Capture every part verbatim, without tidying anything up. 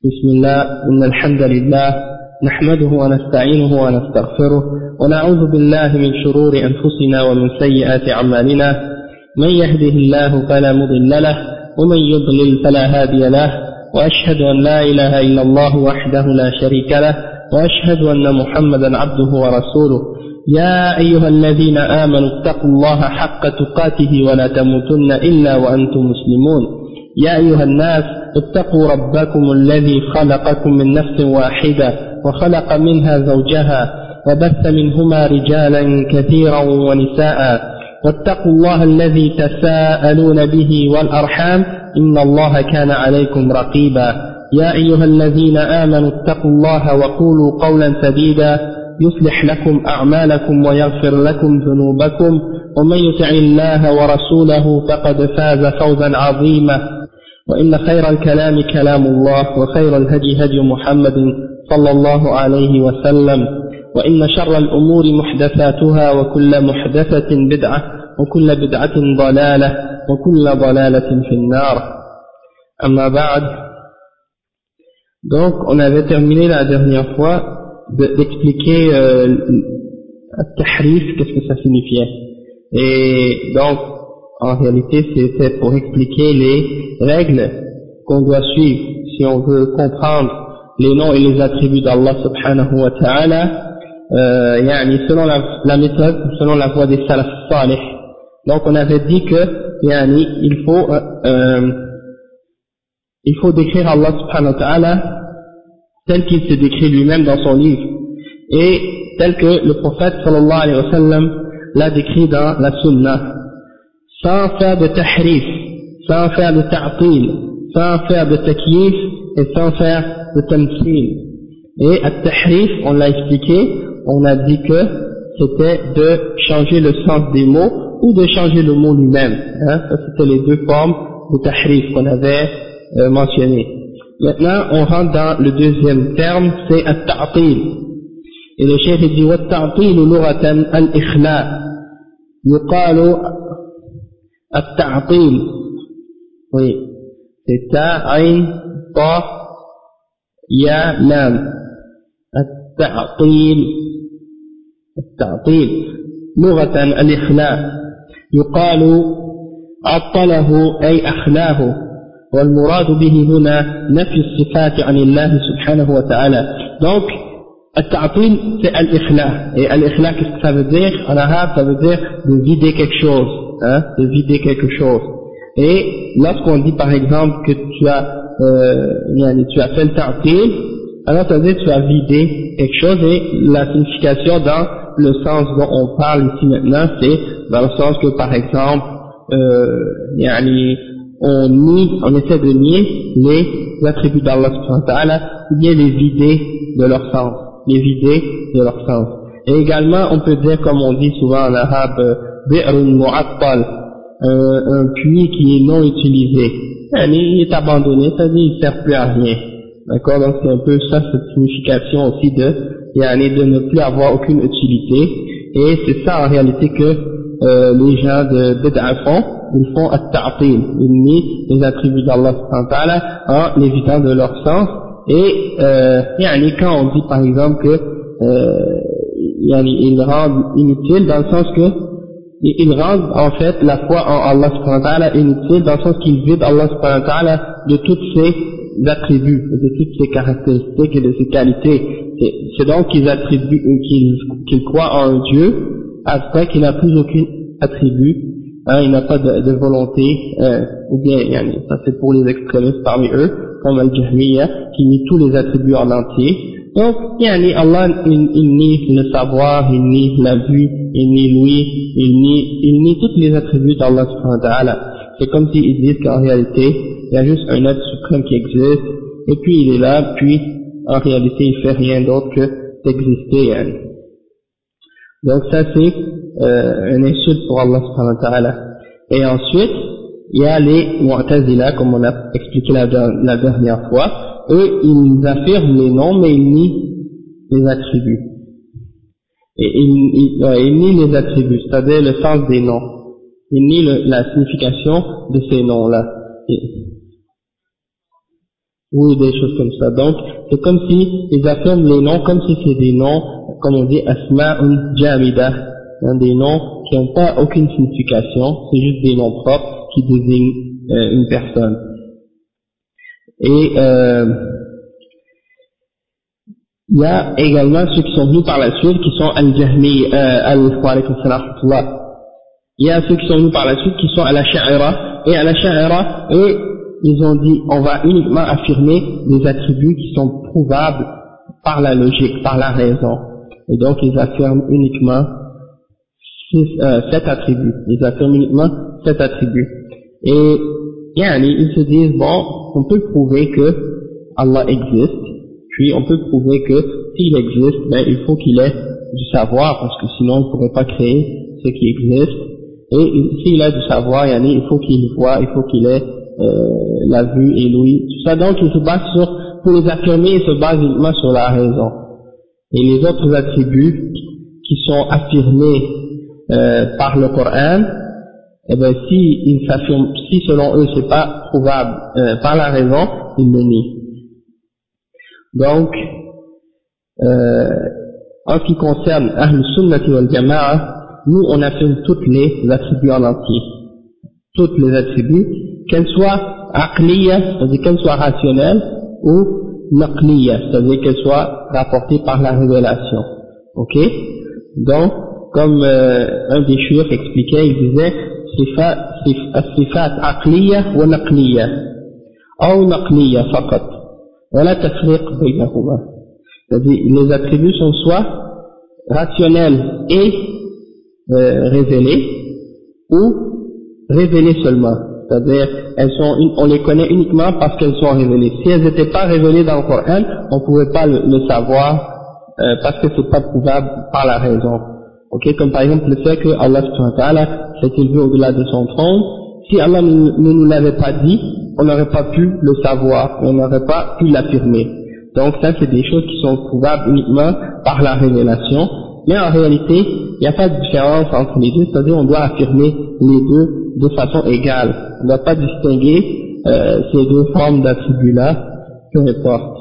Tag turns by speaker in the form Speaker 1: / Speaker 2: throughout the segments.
Speaker 1: بسم الله إن الحمد لله نحمده ونستعينه ونستغفره ونعوذ بالله من شرور أنفسنا ومن سيئات أعمالنا من يهده الله فلا مضل له ومن يضلل فلا هادي له وأشهد أن لا إله إلا الله وحده لا شريك له وأشهد أن محمدا عبده ورسوله يا أيها الذين آمنوا اتقوا الله حق تقاته ولا تموتن إلا وأنتم مسلمون يا أيها الناس اتقوا ربكم الذي خلقكم من نفس واحدة وخلق منها زوجها وبث منهما رجالا كثيرا ونساء واتقوا الله الذي تساءلون به والأرحام إن الله كان عليكم رقيبا يا أيها الذين آمنوا اتقوا الله وقولوا قولا سديدا يصلح لكم أعمالكم ويغفر لكم ذنوبكم ومن يطع الله ورسوله فقد فاز فوزا عظيما وإن خير الكلام كلام الله وخير الهدي هدي محمد صلى الله عليه وسلم وإن شر الأمور محدثاتها وكل محدثة بدعة وكل بدعة ضلالة وكل ضلالة في النار أما بعد. Donc on avait terminé la dernière fois d'expliquer euh, al-tahrif, qu'est-ce que ça signifiait. Et donc en réalité c'était pour expliquer les règles qu'on doit suivre si on veut comprendre les noms et les attributs d'Allah subhanahu wa ta'ala, euh, yani selon la, la méthode, selon la voie des salaf salih. Donc on avait dit que yani, il faut euh, euh, il faut décrire Allah subhanahu wa ta'ala tel qu'il se décrit lui-même dans son livre et tel que le prophète sallallahu alayhi wa sallam l'a décrit dans la sunna, sans faire de tahrif, sans faire de ta'til, sans faire de takyif et sans faire de tamthil. Et at-tahrif, on l'a expliqué, on a dit que c'était de changer le sens des mots ou de changer le mot lui-même. Hein? Ça c'était les deux formes de tahrif qu'on avait euh, mentionnées. Maintenant on rentre dans le deuxième terme, c'est at-ta'til. Et le cheikh dit wa at-ta'til lughatan al-ikhla. Yuqalu at-ta'til. Oui, c'est ta, ayn, ta, ya, lam. At-ta'til. At-ta'til. Lughatan al-ikhla. Yuqalu عطله أي أخلاه والمراد به هنا نفي الصفات عن الله سبحانه وتعالى. Donc التعطيل c'est al-ikhla. Et al-ikhla, qu'est-ce que ça veut dire? En arabe ça veut dire de vider quelque chose, hein, de vider quelque chose. Et lorsqu'on dit par exemple que tu as euh, tu as fait le ta'til, alors ça veut dire que tu as vidé quelque chose, et la signification dans le sens dont on parle ici maintenant, c'est dans le sens que par exemple euh, yani, on nie, on essaie de nier les attributs d'Allah subhanahu wa ta'ala, ou bien les vider de leur sens, les vider de leur sens. Et également on peut dire, comme on dit souvent en arabe, bi'run mu'attal, un puits qui est non utilisé, il est abandonné, c'est-à-dire il ne sert plus à rien. D'accord? Donc c'est un peu ça, cette signification aussi de, de ne plus avoir aucune utilité. Et c'est ça en réalité que euh, les gens de Bid'a font, ils font at-ta'til, ils nient les attributs d'Allah subhanahu wa ta'ala en l'évitant de leur sens. Et euh, quand on dit par exemple que euh, ils rendent inutile, dans le sens que ils rendent en fait la foi en Allah subhanahu wa ta'ala inutile, dans le sens qu'ils vident Allah subhanahu wa ta'ala de toutes ses attributs, de toutes ses caractéristiques et de ses qualités. C'est donc qu'ils attribuent, qu'ils, qu'ils croient en un Dieu après qu'il n'a plus aucun attribut, hein, il n'a pas de, de volonté, euh, ou bien yani, ça c'est pour les extrémistes parmi eux, comme Al-Jahmiya, qui nie tous les attributs en entier. Donc, yani, Allah, il, il nie le savoir, il nie la vue, il nie l'ouïe, il nie, il nie tous les attributs d'Allah subhanahu wa ta'ala. C'est comme s'ils disent qu'en réalité, il y a juste un être suprême qui existe, et puis il est là, puis en réalité il fait rien d'autre que d'exister. Yani. Donc ça c'est euh, un insulte pour Allah subhanahu wa ta'ala. Et ensuite, il y a les Mu'tazila, comme on a expliqué la, la dernière fois. Eux, ils affirment les noms, mais ils nient les attributs. Et ils, ils, ouais, ils nient les attributs, c'est-à-dire le sens des noms. Ils nient le, la signification de ces noms-là. Et, ou des choses comme ça. Donc, c'est comme si ils affirment les noms comme si c'est des noms, comme on dit, asma'un jamida, hein, des noms qui n'ont pas aucune signification, c'est juste des noms propres qui désignent euh, une personne. Et euh, il y a également ceux qui sont venus par la suite, qui sont al-Jahmi, euh, al il y a ceux qui sont venus par la suite, qui sont à la Sha'ira, et à la Sha'ira, eux, ils ont dit, on va uniquement affirmer des attributs qui sont prouvables par la logique, par la raison. Et donc, ils affirment uniquement six, euh, sept attributs. Ils affirment uniquement sept attributs. Et, yani, ils se disent, bon, on peut prouver que Allah existe, puis on peut prouver que s'il existe, ben, il faut qu'il ait du savoir, parce que sinon, il ne pourrait pas créer ce qui existe. Et s'il a du savoir, yani, il faut qu'il voit, il faut qu'il ait euh, la vue et l'ouïe, tout ça. Donc, il se base sur, pour les affirmer, il se base uniquement sur la raison. Et les autres attributs qui sont affirmés euh, par le Coran, eh ben, si ils s'affirment, si selon eux c'est pas prouvable euh, par la raison, ils le nient. Donc, euh, en ce qui concerne Ahl Sunnati wal Jama'a, nous on affirme toutes les attributs en entier, toutes les attributs, qu'elles soient aqliya, c'est-à-dire qu'elles soient rationnelles, ou naqliya, c'est-à-dire qu'elles soient rapportées par la révélation. Ok? Donc, comme euh, un des chouïrs expliquait, il disait sifat aqliya wa naqliya, ou naqliya faqat, wa la tafriq baynahuma. C'est-à-dire les attributs sont soit rationnels et euh, révélés, ou révélés seulement. C'est-à-dire, elles sont, on les connaît uniquement parce qu'elles sont révélées. Si elles n'étaient pas révélées dans le Coran, on ne pouvait pas le, le savoir euh, parce que c'est pas prouvable par la raison. Ok, comme par exemple le fait que Allah subhanahu wa ta'ala s'est élevé au-delà de son trône. Si Allah ne, ne nous l'avait pas dit, on n'aurait pas pu le savoir, on n'aurait pas pu l'affirmer. Donc ça, c'est des choses qui sont prouvables uniquement par la révélation. Mais en réalité, il n'y a pas de différence entre les deux, c'est-à-dire on doit affirmer les deux de façon égale. On ne doit pas distinguer euh, ces deux formes d'attributs-là, peu importe.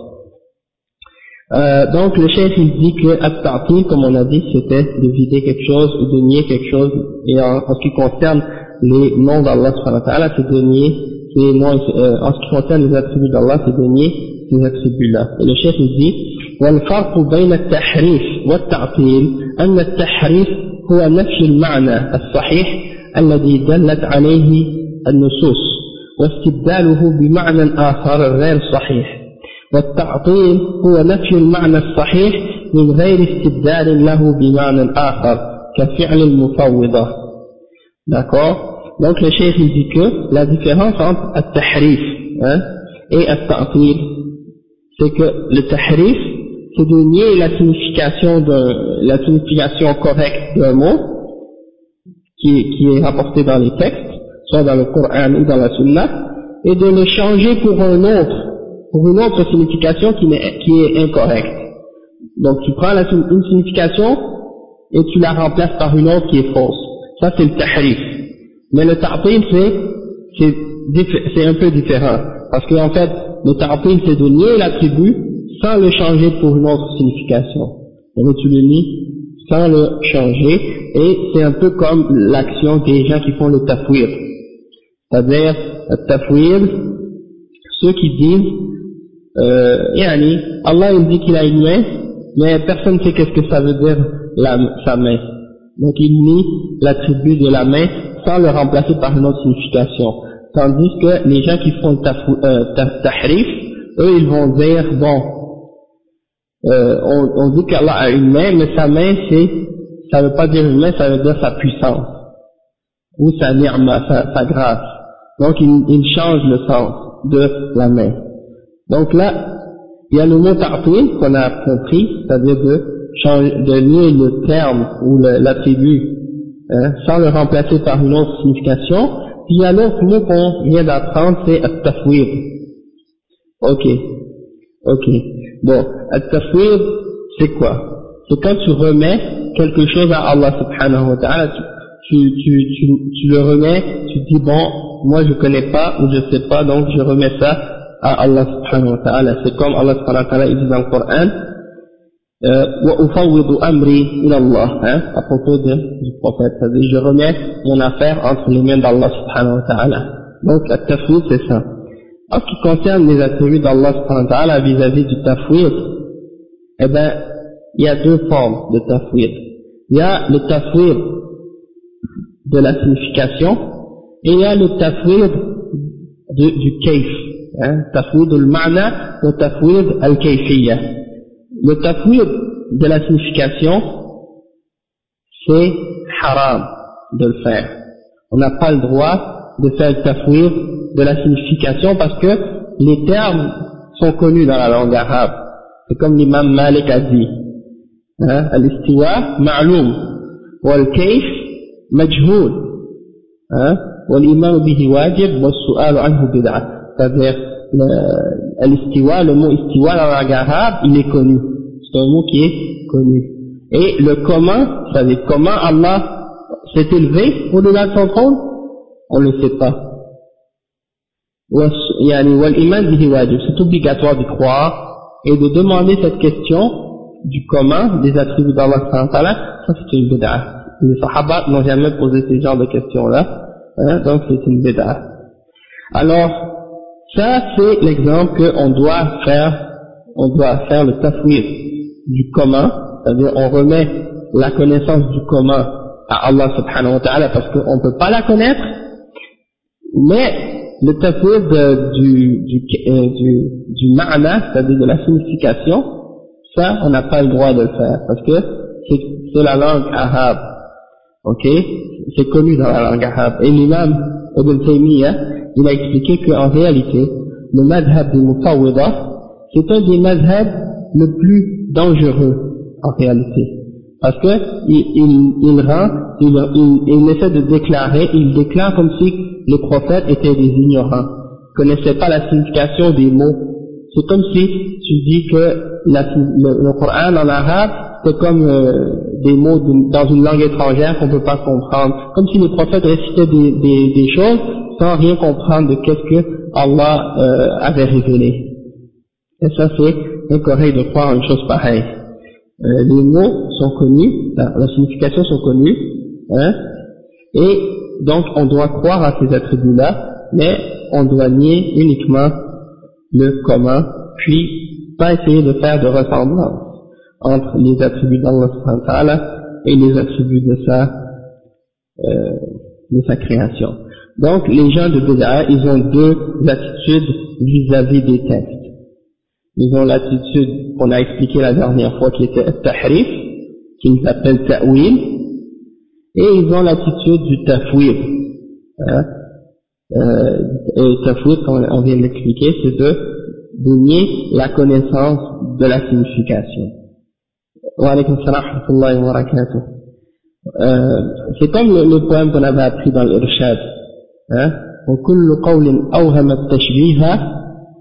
Speaker 1: Euh, donc le chef il dit que at-ta'til, comme on a dit, c'était de vider quelque chose ou de nier quelque chose, et en, en ce qui concerne les noms d'Allah subhanahu wa ta'ala, c'est de nier ces noms, euh, en ce qui concerne les attributs d'Allah, c'est de nier ces attributs-là. Et le chef il dit والفرق بين التحريف والتعطيل أن التحريف هو نفي المعنى الصحيح الذي دلت عليه النصوص واستبداله بمعنى آخر غير صحيح، والتعطيل هو نفي المعنى الصحيح من غير استبدال له بمعنى آخر كفعل المفوضة. D'accord? Donc le cheikh il dit que la différence entre التحريف hein, et التعطيل, c'est que le tahrif, c'est de nier la signification de, la signification correcte d'un mot qui est, qui est rapporté dans les textes, soit dans le Coran ou dans la Sunna, et de le changer pour un autre, pour une autre signification qui est, qui est incorrecte. Donc tu prends la, une signification et tu la remplaces par une autre qui est fausse. Ça c'est le tahrif. Mais le ta'til c'est, c'est, c'est un peu différent. Parce qu'en fait, le ta'til c'est de nier l'attribut sans le changer pour une autre signification. Et tu le nies sans le changer, et c'est un peu comme l'action des gens qui font le tafwid. C'est-à-dire, le tafwid, ceux qui disent, euh, yani, Allah il dit qu'il a une main, mais personne ne sait qu'est-ce que ça veut dire la, sa main. Donc il nie l'attribut de la main sans le remplacer par une autre signification. Tandis que les gens qui font le taf, euh, tahrif, eux ils vont dire, bon, euh, on, on dit qu'Allah a une main, mais sa main c'est, ça veut pas dire une main, ça veut dire sa puissance, ou sa ni'ma, sa, sa grâce. Donc il, il change le sens de la main. Donc là, il y a le mot ta'til qu'on a compris, c'est-à-dire de changer, de nier le terme ou l'attribut, hein, sans le remplacer par une autre signification. Puis il y a l'autre mot qu'on vient d'apprendre, c'est at-tafwid. Ok, ok. Bon, at-tafwid, c'est quoi? C'est quand tu remets quelque chose à Allah subhanahu wa ta'ala, tu, tu, tu, tu le remets, tu dis bon, moi je connais pas ou je sais pas, donc je remets ça à Allah subhanahu wa ta'ala. C'est comme Allah subhanahu wa ta'ala il dit dans le Coran, wa ufawwidu amri ila Allah, hein, à propos de, du prophète, c'est-à-dire je remets mon affaire entre les mains d'Allah subhanahu wa ta'ala. Donc le tafwid c'est ça. En ce qui concerne les attributs d'Allah subhanahu wa ta'ala vis-à-vis du tafwid, eh ben il y a deux formes de tafwid. Il y a le tafwid de la signification et il y a le tafwid de, du kayf, hein, tafwid al-ma'na ou tafwid al-kayfiyya. Le tafwid de la signification, c'est haram de le faire. On n'a pas le droit de faire le tafwid de la signification parce que les termes sont connus dans la langue arabe. C'est comme l'imam Malik a dit, hein, al-istiwa ma'loum, wal-kayf majhoul, hein, wal-imam bihi wajib, wal-su'al anhu bid'ah. C'est-à-dire, l'istiwa, le mot istiwa dans la langue arabe, il est connu. C'est un mot qui est connu. Et le comment, c'est-à-dire comment Allah s'est élevé au-delà de son trône, on ne le sait pas. C'est obligatoire d'y croire et de demander cette question du comment des attributs d'Allah, ça c'est une bid'ah. Les sahaba n'ont jamais posé ce genre de questions-là, hein, donc c'est une bid'ah. Alors, ça c'est l'exemple qu'on doit faire, on doit faire le tafwid du comment, c'est-à-dire on remet la connaissance du comment à Allah subhanahu wa ta'ala parce qu'on ne peut pas la connaître, mais le tafwid du, du, euh, du, du ma'na, c'est-à-dire de la signification, ça on n'a pas le droit de le faire parce que c'est, c'est la langue arabe, ok, c'est connu dans la langue arabe. Et l'imam Ibn Taymiyyah, il a expliqué qu'en réalité, le madhab du mufawwida, c'est un des madhabs le plus dangereux en réalité. Parce que il, il, il rend, il, il, il essaie de déclarer, il déclare comme si les prophètes étaient des ignorants, connaissaient pas la signification des mots. C'est comme si tu dis que la, le, le Coran en arabe, c'est comme euh, des mots dans une langue étrangère qu'on peut pas comprendre. Comme si les prophètes récitaient des, des, des choses sans rien comprendre de qu'est-ce que Allah euh, avait révélé. Et ça c'est incorrect de croire une chose pareille. Euh, les mots sont connus, la, la signification sont connues, hein, et donc on doit croire à ces attributs-là, mais on doit nier uniquement le comment, puis pas essayer de faire de ressemblance entre les attributs d'Allah subhanahu wa ta'ala et les attributs de sa, euh, de sa création. Donc les gens de Bid'a, ils ont deux attitudes vis-à-vis des textes. Ils ont l'attitude qu'on a expliqué la dernière fois qui était tahrif, qui s'appelle ta'wil, et ils ont l'attitude du tafwid. Hein? Euh, et tafwid, comme on vient de l'expliquer, c'est de, de nier la connaissance de la signification. Wa alaykum assalam wa rahmatullahi wa barakatuh. Euh, c'est comme le, le poème qu'on avait appris dans l'Irshad. Hein? Wa kullu qawlin awhama at-tashbiha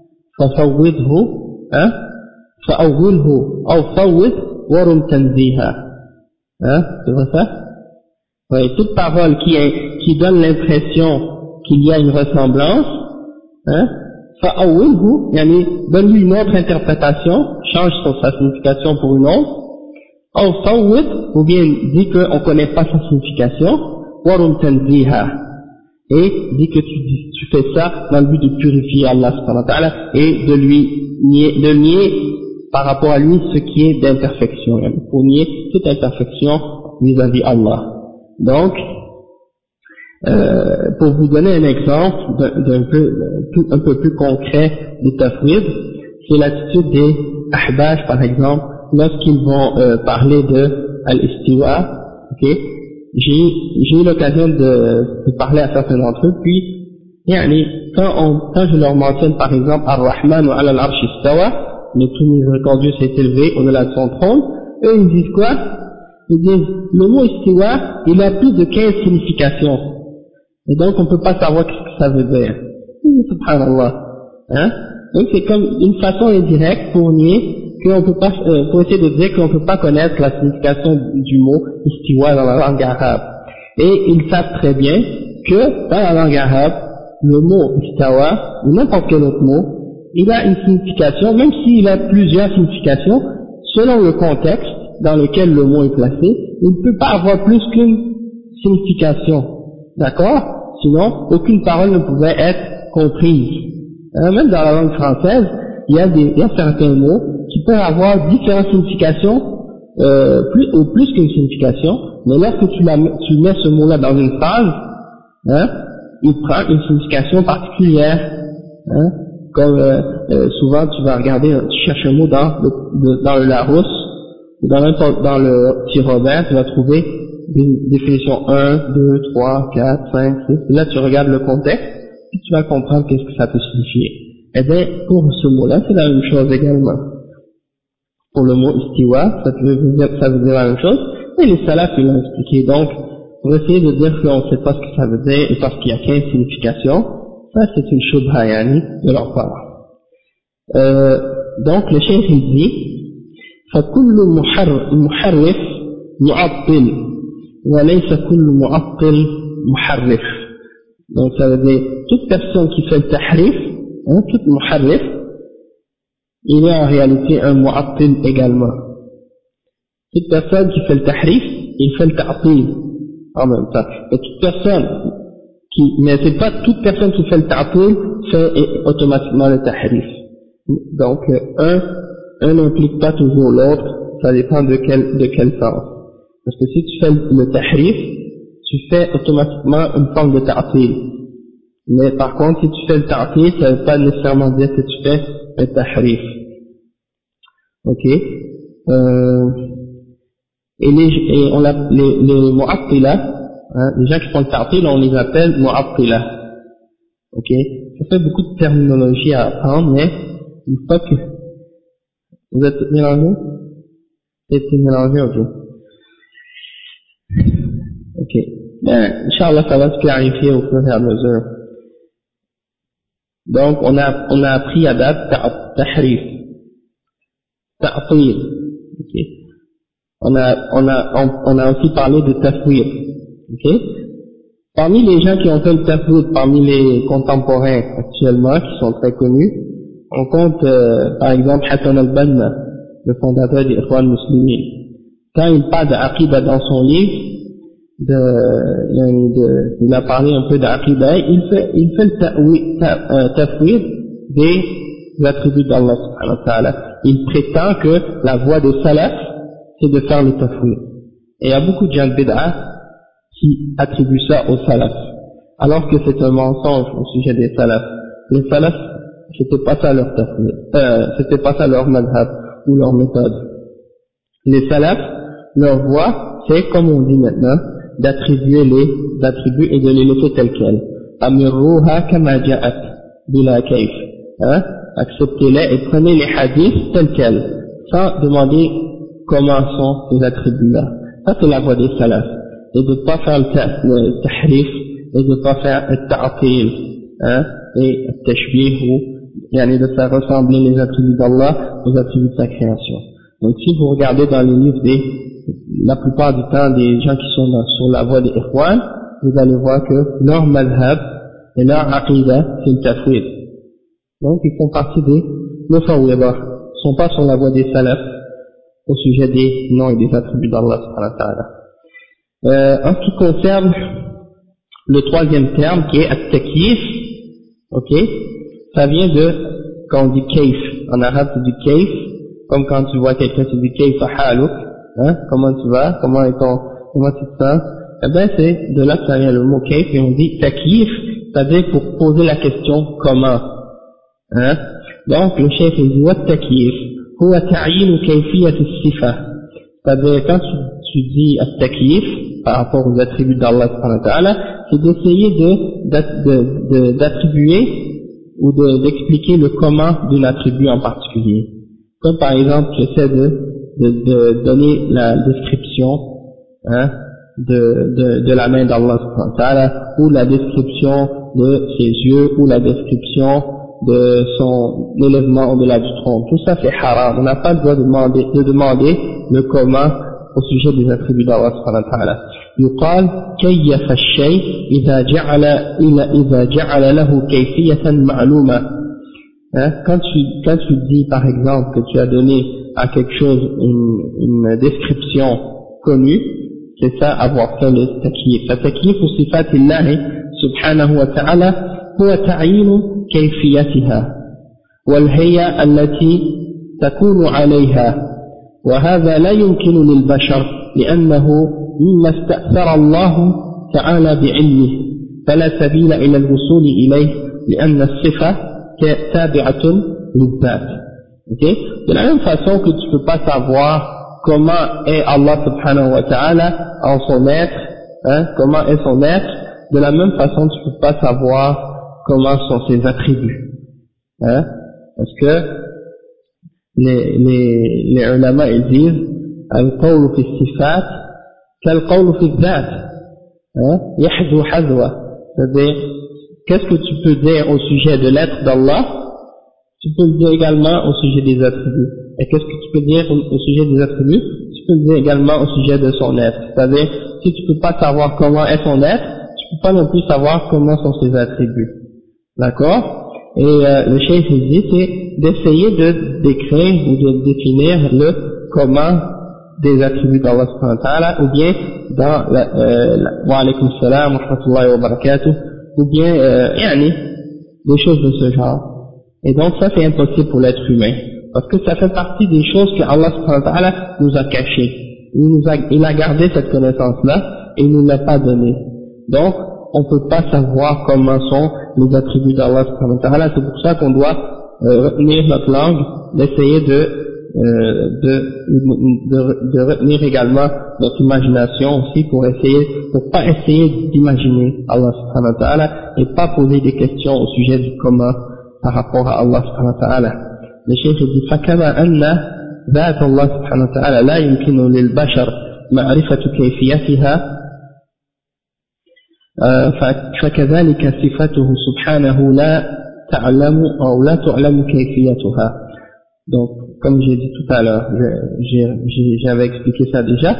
Speaker 1: fafawwidhu hein, fa'awwilhu aw fawwid warum tanziha. Hein, c'est vrai ça? Oui, toute parole qui, est, qui donne l'impression qu'il y a une ressemblance, hein, fa'awwilhu, yani donne-lui une autre interprétation, change son, sa signification pour une autre, aw fawwid, ou bien dit qu'on ne connaît pas sa signification, warum tanziha. Et dit que tu, tu fais ça dans le but de purifier Allah subhanahu wa ta'ala et de lui nier, de nier par rapport à lui ce qui est d'imperfection, pour nier toute imperfection vis-à-vis Allah. Donc, euh, pour vous donner un exemple d'un, d'un peu, un peu plus concret de tafwid, c'est l'attitude des ahbash par exemple, lorsqu'ils vont euh, parler de al-istiwa, ok. J'ai, j'ai eu l'occasion de, de parler à certains d'entre eux, puis, yani, quand, on, quand je leur mentionne par exemple Ar-Rahman ou Al-Arsh Istawa, le tout miséricordieux s'est élevé au-delà de son trône, eux ils disent quoi? Ils disent, le mot Istiwa, il a plus de quinze significations, et donc on ne peut pas savoir ce que ça veut dire. Subhanallah. Hein? Donc c'est comme une façon indirecte pour nier qu'on peut pas, euh, pour essayer de dire qu'on ne peut pas connaître la signification du mot istiwa dans la langue arabe. Et ils savent très bien que dans la langue arabe, le mot istawa, ou n'importe quel autre mot, il a une signification, même s'il a plusieurs significations, selon le contexte dans lequel le mot est placé, il ne peut pas avoir plus qu'une signification, d'accord? Sinon, aucune parole ne pouvait être comprise. Hein, même dans la langue française, il y a des, il y a certains mots qui peuvent avoir différentes significations, euh, plus, ou plus qu'une signification, mais lorsque tu, la, tu mets ce mot-là dans une phrase, hein, il prend une signification particulière, hein, comme euh, euh, souvent tu vas regarder, tu cherches un mot dans le, de, dans le Larousse, ou dans le, dans le petit Robert, tu vas trouver une définition un, deux, trois, quatre, cinq, six, et là tu regardes le contexte, et tu vas comprendre qu'est-ce que ça peut signifier. Eh bien, pour ce mot-là, c'est la même chose également. Pour le mot istiwa, ça veut dire, ça veut dire la même chose, et les salafs ils l'ont expliqué. Donc, pour essayer de dire qu'on ne sait pas ce que ça veut dire, et parce qu'il y a quinze significations, ça c'est une shubha yani de leur part. Euh, donc, le cheikh il dit, فكل محرف معطل وليس كل معطل محرف. Donc ça veut dire toute personne qui fait le tahrif, hein, tout muharrif, il est en réalité un mu'attil également. Toute personne qui fait le tahrif, il fait le ta'til en même temps. Et toute personne qui, mais c'est pas toute personne qui fait le ta'til fait automatiquement le tahrif. Donc un un n'implique pas toujours l'autre, ça dépend de quel, de quel sens. Parce que si tu fais le tahrif, tu fais automatiquement une forme de ta'til. Mais par contre, si tu fais le ta'til, ça ne veut pas nécessairement dire que tu fais le tahrif. Ok? Euh, et les, et on a, les, les mu'attila, hein, les gens qui font le ta'til, on les appelle mu'attila. Ok? Ça fait beaucoup de terminologie à apprendre, mais une fois que vous êtes mélangés? Vous êtes mélangés, ok. Ok. Ben, Inch'Allah, ça va se clarifier au fur et à mesure. Donc, on a, on a appris à date tahrif, ta'til. Ok. On a, on a, on, on a aussi parlé de tafwid. Ok. Parmi les gens qui ont fait le tafwid, parmi les contemporains actuellement, qui sont très connus, on compte, euh, par exemple, Hassan al-Banna, le fondateur des Ikhwan Muslimin. Quand il parle d'Aqidah dans son livre, de, de, il a parlé un peu d'Aqidah, il fait, il fait le tafwid des attributs d'Allah subhanahu wa ta'ala. Il prétend que la voie des salafs, c'est de faire le tafwid. Et il y a beaucoup de gens de bid'a qui attribuent ça aux salafs, alors que c'est un mensonge au sujet des salafs. Les salafs, c'était pas ça leur tafwid, euh, c'était pas ça leur madhab ou leur méthode. Les salafs, leur voie, c'est comme on dit maintenant, d'attribuer les attributs et de les laisser tels quels. Amirruha kama ja'at bila kayf. Hein? Acceptez-les et prenez les hadiths tels quels, sans demander comment sont ces attributs-là. Ça c'est la voie des salafs. Et de ne pas faire le tahrif, et de ne pas faire le ta'atil, hein, et le tashbih, ou yani de faire ressembler les attributs d'Allah aux attributs de sa création. Donc si vous regardez dans les livres des, la plupart du temps des gens qui sont dans, sur la voie des Ikhwan, vous allez voir que leur madhab et leur aqidah, c'est le tafwid. Donc ils font partie des mufawwida, ils sont pas sur la voie des salafs au sujet des noms et des attributs d'Allah subhanahu wa ta'ala. Euh, en ce qui concerne le troisième terme qui est at-takyif, ok, ça vient de, quand on dit kayf, en arabe c'est du kayf, comme quand tu vois quelqu'un tu dis kayfa haluk, hein, comment tu vas, comment est ton, comment tu te sens, eh ben c'est de là que ça vient le mot kayf, et on dit takyif, c'est-à-dire pour poser la question comment, hein. Donc le chef il dit wa takyif huwa ta'yin kayfiyat as-sifa, c'est-à-dire quand tu, tu dis at-takyif par rapport aux attributs d'Allah subhanahu wa ta'ala, c'est d'essayer de, de, de, d'attribuer ou de, d'expliquer le comment d'un attribut en particulier. Comme par exemple, j'essaie de, de, de donner la description, hein, de, de, de la main d'Allah subhanahu wa ta'ala, ou la description de ses yeux, ou la description de son élèvement au-delà du trône. Tout ça c'est haram. On n'a pas le droit de demander, de demander le comment au sujet des attributs d'Allah subhanahu wa ta'ala. يقال كيف الشيء إذا جعل إذا جعل له كيفية معلومة. Hein, quand tu, quand tu dis par exemple que tu as donné à quelque chose une, une description connue, c'est ça avoir fait le takyif. التكييف صفات الله سبحانه وتعالى هو تعيين كيفيتها والهيئة التي تكون عليها، وهذا لا يمكن للبشر لأنه مما استأثر الله تعالى بعلمه فلا سبيل إلى الوصول إليه لأن الصفة تابعة للذات. Okay? De la même façon que tu peux pas savoir comment est Allah subhanahu wa ta'ala en son être, hein, comment est son être, de la même façon tu peux pas savoir comment sont ses attributs, hein, parce que les, les, les ulama ils disent al-qawlu fi sifat kal-qawlu fi dhat, hein, yahdu hadwa, c'est-à-dire qu'est-ce que tu peux dire au sujet de l'être d'Allah, tu peux le dire également au sujet des attributs. Et qu'est-ce que tu peux dire au, au sujet des attributs? Tu peux le dire également au sujet de son être. C'est-à-dire, si tu peux pas savoir comment est son être, tu peux pas non plus savoir comment sont ses attributs. D'accord? Et euh, le cheikh dit, c'est d'essayer de décrire ou de définir le comment des attributs d'Allah subhanahu wa ta'ala, ou bien dans la, euh, la, wa alaykum salam wa rahmatullahi wa barakatuh, ou bien, euh, yani, des choses de ce genre. Et donc ça c'est impossible pour l'être humain, parce que ça fait partie des choses que Allah subhanahu wa ta'ala nous a cachées. Il nous a, il a gardé cette connaissance-là et il nous l'a pas donnée. Donc on peut pas savoir comment sont les attributs d'Allah subhanahu wa ta'ala. C'est pour ça qu'on doit euh, retenir notre langue, d'essayer de, euh, de, de, de retenir également notre imagination aussi, pour essayer, pour pas essayer d'imaginer Allah subhanahu wa ta'ala et pas poser des questions au sujet du comment par rapport à Allah subhanahu wa ta'ala. Le cheikh dit فكما أن ذات الله سبحانه وتعالى لا يمكن للبشر معرفة كيفيتها فكذلك صفته سبحانه لا تعلم أو لا تعلم كيفيتها. Donc comme j'ai dit tout à l'heure, j'avais expliqué ça déjà.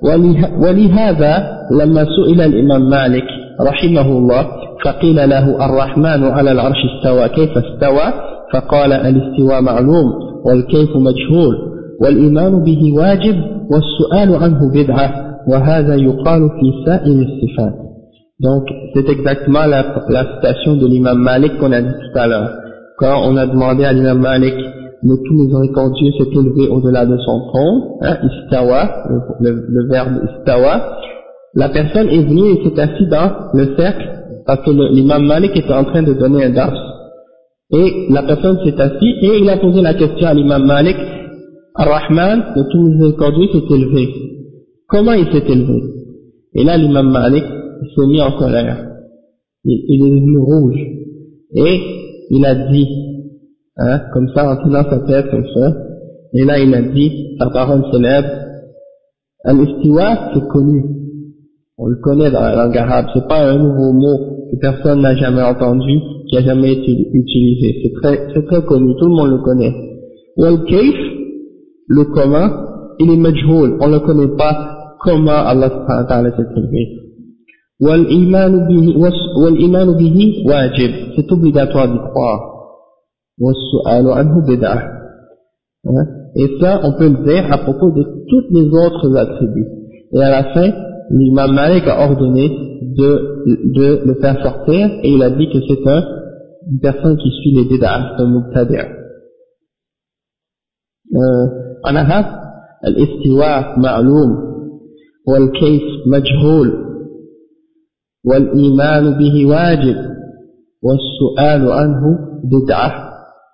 Speaker 1: ولهذا لما سئل الإمام مالك رحمه الله فقيل له الرحمن على العرش استوى كيف استوى فقال الاستواء معلوم والكيف مجهول والإيمان به واجب والسؤال عنه بدعة وهذا يقال في سائر الصفات. Donc c'est exactement la, la citation de l'imam Malik qu'on a dit tout à l'heure, quand on a demandé à l'imam Malik le tout miséricordieux s'est élevé au-delà de son trône, hein, istawa, le, le, le verbe istawa, la personne est venue et s'est assise dans le cercle parce que l'imam Malik était en train de donner un dars. Et la personne s'est assise et il a posé la question à l'imam Malik, Ar-Rahman, le tout miséricordieux, s'est élevé. Comment il s'est élevé? Et là l'imam Malik s'est mis en colère. Il, il est devenu rouge. Et il a dit, hein, comme ça, en tenant sa tête comme ça, et là il a dit, sa parole célèbre, Al-Istiwa, c'est connu. On le connaît dans la langue arabe, c'est pas un nouveau mot que personne n'a jamais entendu, qui a jamais été utilisé. C'est très, c'est très connu, tout le monde le connaît. Wal-Kayf, le comment, il est majhoul, on ne connaît pas comment Allah subhanahu wa ta'ala s'est élevé. Wal-Iman bihi, wal-Iman bihi wajib, c'est obligatoire d'y croire. Was-su'alu anhu bid'ah. Et ça, on peut le dire à propos de tous les autres attributs. Et à la fin, l'imam Malik a ordonné de, de le faire sortir et il a dit que c'est un, une personne qui suit les bid'ah, c'est un mubtadi'. أنا هذا الاستواء معلوم والكيف مجهول والإيمان به واجب والسؤال عنه بدعة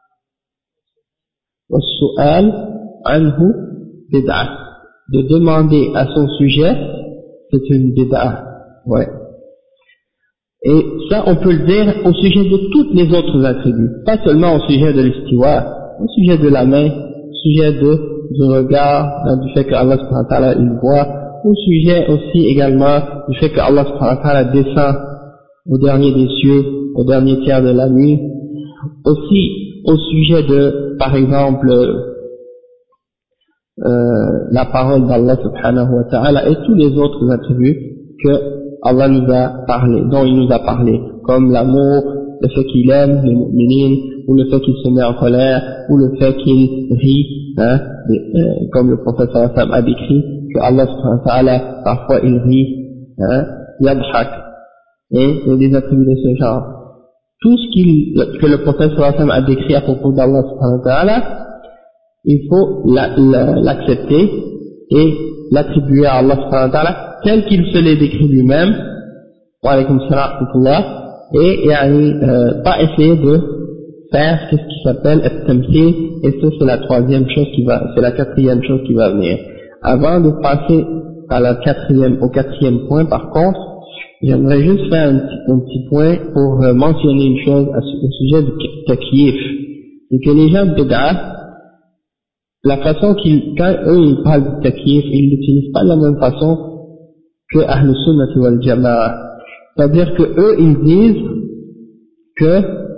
Speaker 1: والسؤال عنه بدعة. De demander à son sujet, c'est une bid'a. Ouais. Et ça, on peut le dire au sujet de toutes les autres attributs, pas seulement au sujet de l'istiwa, au sujet de la main, au sujet de, du regard, du fait que Allah subhanahu wa ta'ala il voit, au sujet aussi également du fait que Allah subhanahu wa ta'ala descend au dernier des cieux, au dernier tiers de la nuit, aussi au sujet de, par exemple, euh, la parole d'Allah subhanahu wa ta'ala et tous les autres attributs que Allah nous a parlé, dont il nous a parlé, comme l'amour, le fait qu'il aime les mu'minines, ou le fait qu'il se met en colère, ou le fait qu'il rit, hein, euh, comme le prophète sallallahu alayhi wa sallam a décrit, que Allah subhanahu wa ta'ala, parfois il rit, hein, yadhak, et il y a des attributs de ce genre. Tout ce qu'il, que le prophète sallallahu alayhi wa sallam a décrit à propos d'Allah subhanahu wa ta'ala, il faut la, la, l'accepter et l'attribuer à Allah subhanahu wa ta'ala tel qu'il se l'est décrit lui-même, wa alaykum salam wa rahmatullah, et yani, euh, pas essayer de faire ce qui s'appelle at-tamthil, et ça c'est la troisième chose qui va, c'est la quatrième chose qui va venir. Avant de passer à la quatrième, au quatrième point par contre, j'aimerais juste faire un petit, un petit point pour euh, mentionner une chose à, au sujet du takyif. C'est que les gens de bid'ah, la façon qu'ils, quand eux ils parlent du takyif, ils l'utilisent pas de la même façon que Ahl Sunnah wal Jama'a. C'est-à-dire que eux ils disent que,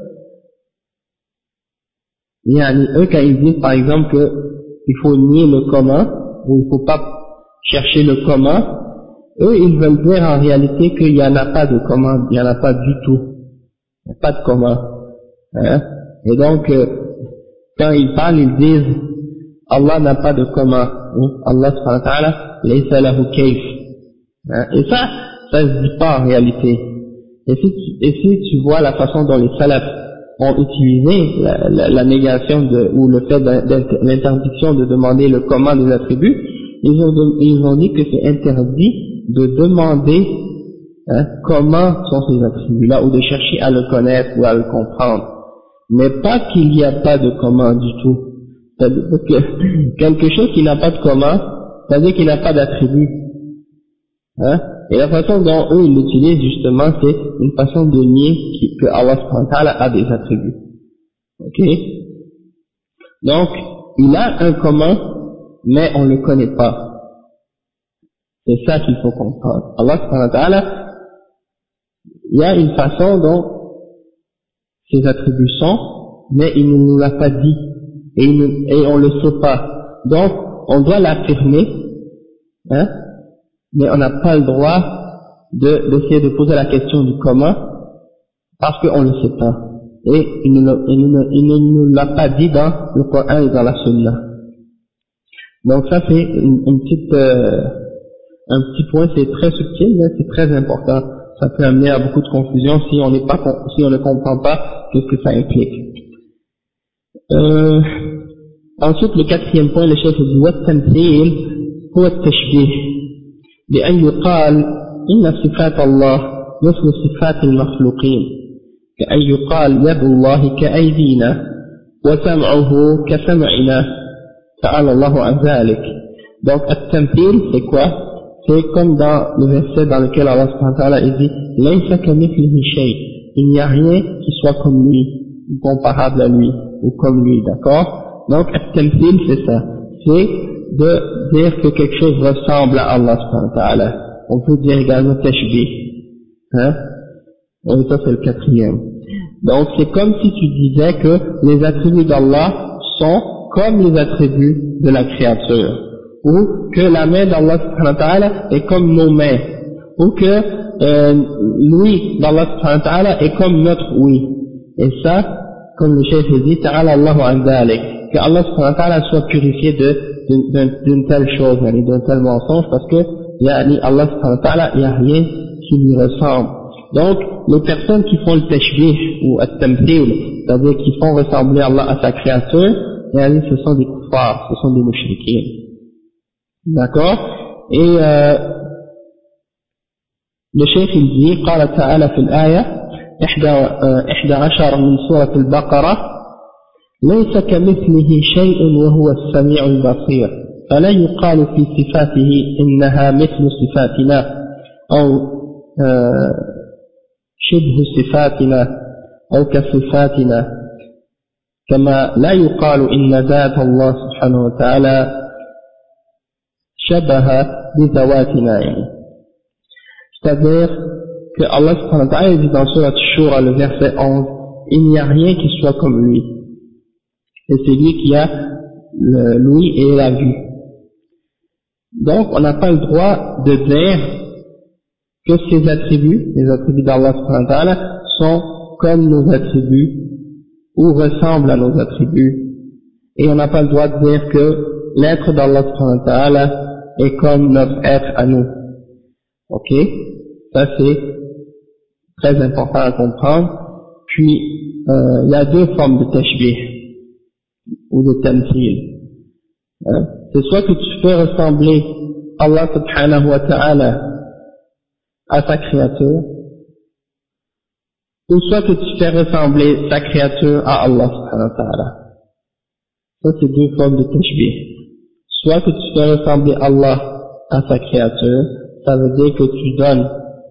Speaker 1: yani, eux quand ils disent par exemple que il faut nier le commun, ou il faut pas chercher le commun, eux ils veulent dire en réalité qu'il n'y en a pas de commun, il n'y en a pas du tout, il n'y a pas de commun, hein. Et donc euh, quand ils parlent ils disent Allah n'a pas de commun, Allah subhanahu wa ta'ala laysa lahu kayf, hein. Et ça, ça se dit pas en réalité. Et si tu, et si tu vois la façon dont les salafs ont utilisé la, la, la négation de, ou le fait de l'interdiction de demander le commun des attributs, ils ont, ils ont dit que c'est interdit de demander, hein, comment sont ces attributs-là, ou de chercher à le connaître ou à le comprendre, mais pas qu'il n'y a pas de commun du tout. C'est-à-dire que quelque chose qui n'a pas de commun, c'est-à-dire qu'il n'a pas d'attribut, hein. Et la façon dont eux ils l'utilisent justement, c'est une façon de nier que Allah subhanahu wa ta'ala a des attributs. Ok? Donc, il a un commun, mais on ne le connaît pas. C'est ça qu'il faut comprendre. Allah subhanahu wa ta'ala, il y a une façon dont ses attributs sont, mais il ne nous l'a pas dit, et, il ne, et on ne le sait pas. Donc, on doit l'affirmer, hein, mais on n'a pas le droit de, d'essayer de poser la question du comment, parce qu'on ne le sait pas. Et il ne, il, ne, il ne nous l'a pas dit dans le Coran et dans la Sunna. Donc ça c'est une, une petite, euh, un petit point, c'est très subtil, mais c'est très important. Ça peut amener à beaucoup de confusion si on n'est pas, si on ne comprend pas ce que ça implique. Euh, ensuite, le quatrième point, le chef dit والتمثيل هو التشبيه بأن يقال إن صفات الله مثل صفات المخلوقين كأن يقال يد الله كأيدينا وسمعه كسمعنا تعالى الله عن ذلك. Donc التمثيل c'est quoi? C'est comme dans le verset dans lequel Allah subhanahu wa ta'ala dit ليس كمثله شيء, il n'y a rien qui soit comme lui, comparable à lui ou comme lui, d'accord? Donc التمثيل c'est ça, c'est de dire que quelque chose ressemble à Allah subhanahu wa ta'ala. On peut dire également tashbih, hein? Et ça c'est le quatrième. Donc c'est comme si tu disais que les attributs d'Allah sont comme les attributs de la créature, ou que la main d'Allah subhanahu wa ta'ala est comme nos mains, ou que euh, l'ouïe d'Allah subhanahu wa ta'ala est comme notre ouïe. Et ça, comme le chef dit, ta'ala Allahu an dhalik, que Allah subhanahu wa ta'ala soit purifié de d'une telle chose, d'un tel mensonge, parce que yani, Allah subhanahu wa ta'ala, il n'y a rien qui lui ressemble. Donc, les personnes qui font le tashbih ou at-tamthil, c'est-à-dire qui font ressembler Allah à sa créature, yani, ce sont des kuffars, ce sont des mushrikins. D'accord? Et euh, le cheikh il dit, قال تعالى في الآية إحدى عشر من سورة البقرة ليس كمثله شيء وهو السميع البصير فلا يقال في صفاته إنها مثل صفاتنا أو شبه صفاتنا أو كصفاتنا كما لا يقال إن ذات الله سبحانه وتعالى شبه بذواتنا يعني. C'est-à-dire que Allah subhanahu wa ta'ala dit dans Surat Shura le verset onze, il n'y a rien qui soit comme lui. Et c'est lui qui a l'ouïe et la vue. Donc, on n'a pas le droit de dire que ces attributs, les attributs d'Allah subhanahu wa ta'ala, sont comme nos attributs ou ressemblent à nos attributs. Et on n'a pas le droit de dire que l'être d'Allah subhanahu wa ta'ala est comme notre être à nous. Ok? Ça c'est très important à comprendre. Puis, euh, il y a deux formes de tashbih, ou de tamthil. Hein? C'est soit que tu fais ressembler Allah subhanahu wa ta'ala à sa créature, ou soit que tu fais ressembler sa créature à Allah subhanahu wa ta'ala. Ça c'est deux formes de tashbih. Soit que tu fais ressembler Allah à sa créature, ça veut dire que tu donnes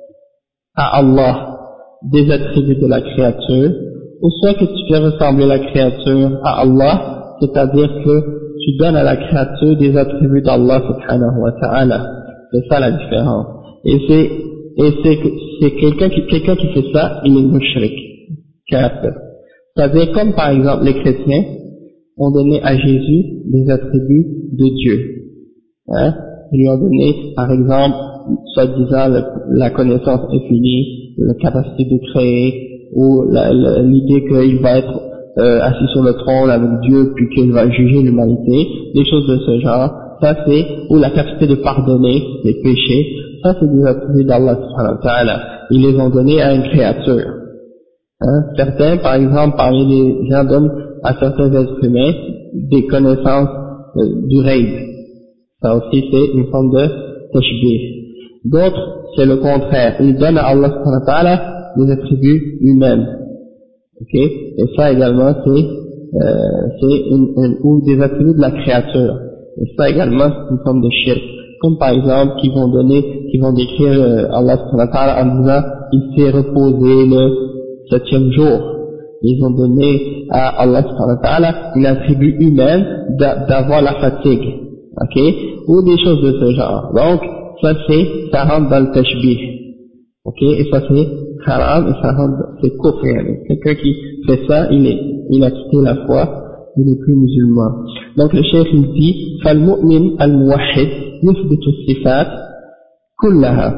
Speaker 1: à Allah des attributs de la créature, ou soit que tu fais ressembler la créature à Allah, c'est-à-dire que tu donnes à la créature des attributs d'Allah subhanahu wa ta'ala. C'est ça la différence. Et c'est, et c'est, c'est quelqu'un qui, quelqu'un qui fait ça, il est mushrik, kafir. C'est-à-dire comme par exemple les chrétiens ont donné à Jésus des attributs de Dieu. Hein? Ils lui ont donné, par exemple, soi-disant la connaissance infinie, la capacité de créer, ou la, la, l'idée qu'il va être euh, assis sur le trône avec Dieu, puis qu'il va juger l'humanité, des choses de ce genre. Ça c'est, ou la capacité de pardonner les péchés. Ça c'est des attributs d'Allah subhanahu wa ta'ala. Ils les ont donnés à une créature. Hein? Certains, par exemple, parmi les gens donnent à certains êtres humains des connaissances euh, du ghaib. Ça aussi c'est une forme de tashbih. D'autres, c'est le contraire. Ils donnent à Allah subhanahu wa ta'ala des attributs humains. Ok? Et ça également c'est, euh, c'est une, une, ou des attributs de la créature. Et ça également c'est une forme de shirk. Comme par exemple, qui vont donner, qui vont décrire euh, Allah subhanahu wa ta'ala en disant, il s'est reposé le septième jour. Ils ont donné à Allah subhanahu wa ta'ala un attribut humain d'avoir la fatigue. Ok? Ou des choses de ce genre. Donc, ça c'est, ça rentre dans le tashbih. Ok? Et ça c'est haram, et ça rentre, c'est kufr. Quelqu'un qui fait ça, il est, il a quitté la foi, il n'est plus musulman. Donc le cheikh il dit, فالمؤمن الموحد يثبت الصفات كلها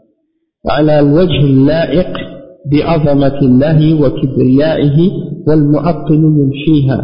Speaker 1: على الوجه اللائق بعظمة الله وكبريائه، والمعطل ينفيها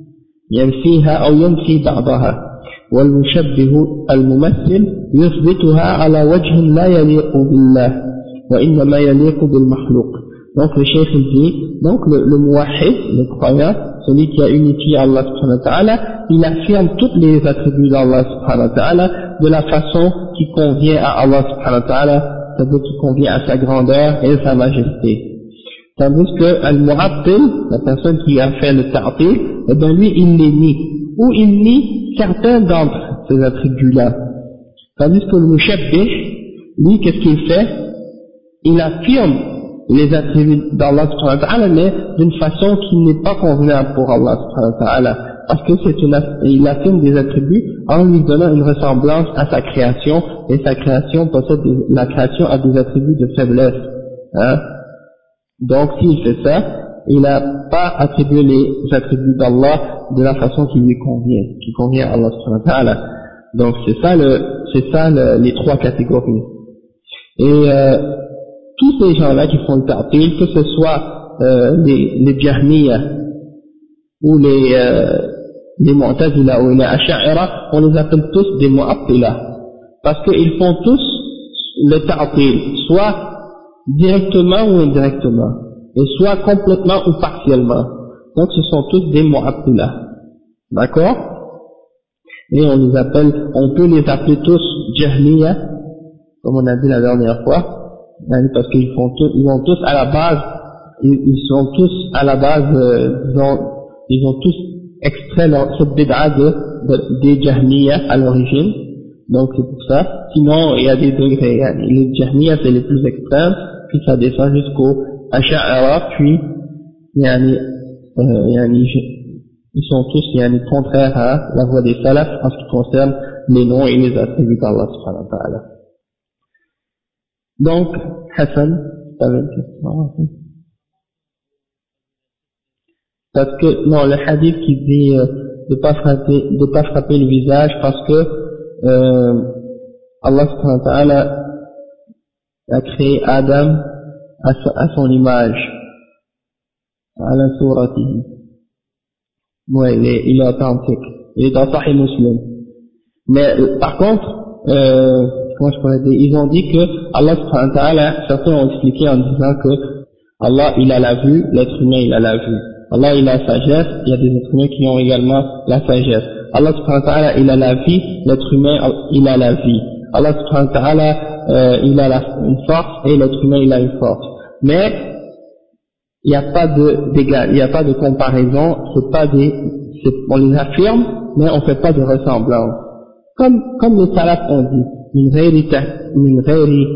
Speaker 1: ينفيها أو ينفي بعضها، والمشبه الممثل يثبتها على وجه لا يليق بالله وإنما يليق بالمخلوق. Donc le cheikh il dit, donc le, le muwahhid, le croyant, celui qui a unifié Allah subhanahu wa ta'ala, il affirme tous les attributs d'Allah subhanahu wa ta'ala de la façon qui convient à Allah subhanahu wa ta'ala, c'est-à-dire qui convient à sa grandeur et sa majesté. Tandis que al-mu'attil, la personne qui a fait le ta'til, eh bien lui il les nie, ou il nie certains d'entre ces attributs-là. Tandis que le mushabbih, lui qu'est-ce qu'il fait? Il affirme les attributs d'Allah subhanahu wa ta'ala, mais d'une façon qui n'est pas convenable pour Allah subhanahu wa ta'ala. Parce que c'est une, il affirme des attributs en lui donnant une ressemblance à sa création, et sa création possède des, la création a des attributs de faiblesse. Hein? Donc s'il fait ça, il n'a pas attribué les attributs d'Allah de la façon qui lui convient, qui convient à Allah subhanahu wa ta'ala. Donc c'est ça le, c'est ça le, les trois catégories. Et euh, tous ces gens-là qui font le ta'til, que ce soit euh, les, les Jahmiya ou les, euh, les Mu'tazila ou les Ash'ira, on les appelle tous des Mu'attila, parce qu'ils font tous le ta'til, soit directement ou indirectement, et soit complètement ou partiellement. Donc ce sont tous des Mu'attila. D'accord? Et on les appelle, on peut les appeler tous Jahmiya, comme on a dit la dernière fois, parce qu'ils font tous, ils ont tous à la base, ils, ils sont tous à la base, euh, disons, ils ont tous extrait leur, cette bid'a de, de, des Jahmiya à l'origine, donc c'est pour ça. Sinon, il y a des degrés, les Jahmiya c'est les plus extrêmes, puis ça descend jusqu'au Ash'ara, puis, yani, euh, yani, ils sont tous, yani, contraires à la voie des salafs en ce qui concerne les noms et les attributs d'Allah subhanahu wa ta'ala. Donc, Hassan, t'avais une question? Parce que, non, le hadith qui dit euh, de pas frapper, de pas frapper le visage parce que euh, Allah subhanahu wa ta'ala a créé Adam à, sa, à son image. ala suratihi. Ouais, il est, il est authentique. Il est dans Sahih Muslim. Mais, par contre, euh, comment je pourrais dire, ils ont dit que Allah subhanahu wa ta'ala, certains ont expliqué en disant que Allah, il a la vue, l'être humain, il a la vue. Allah, il a la sagesse, il y a des êtres humains qui ont également la sagesse. Allah subhanahu wa ta'ala, il a la vie, l'être humain, il a la vie. Allah subhanahu wa ta'ala, euh, il a la, une force et l'être humain, il a une force. Mais, il n'y a pas de d'égal, il n'y a pas de comparaison, c'est pas des, c'est, on les affirme, mais on fait pas de ressemblance. Comme, comme les salafs ont dit, min ghayri min ghayri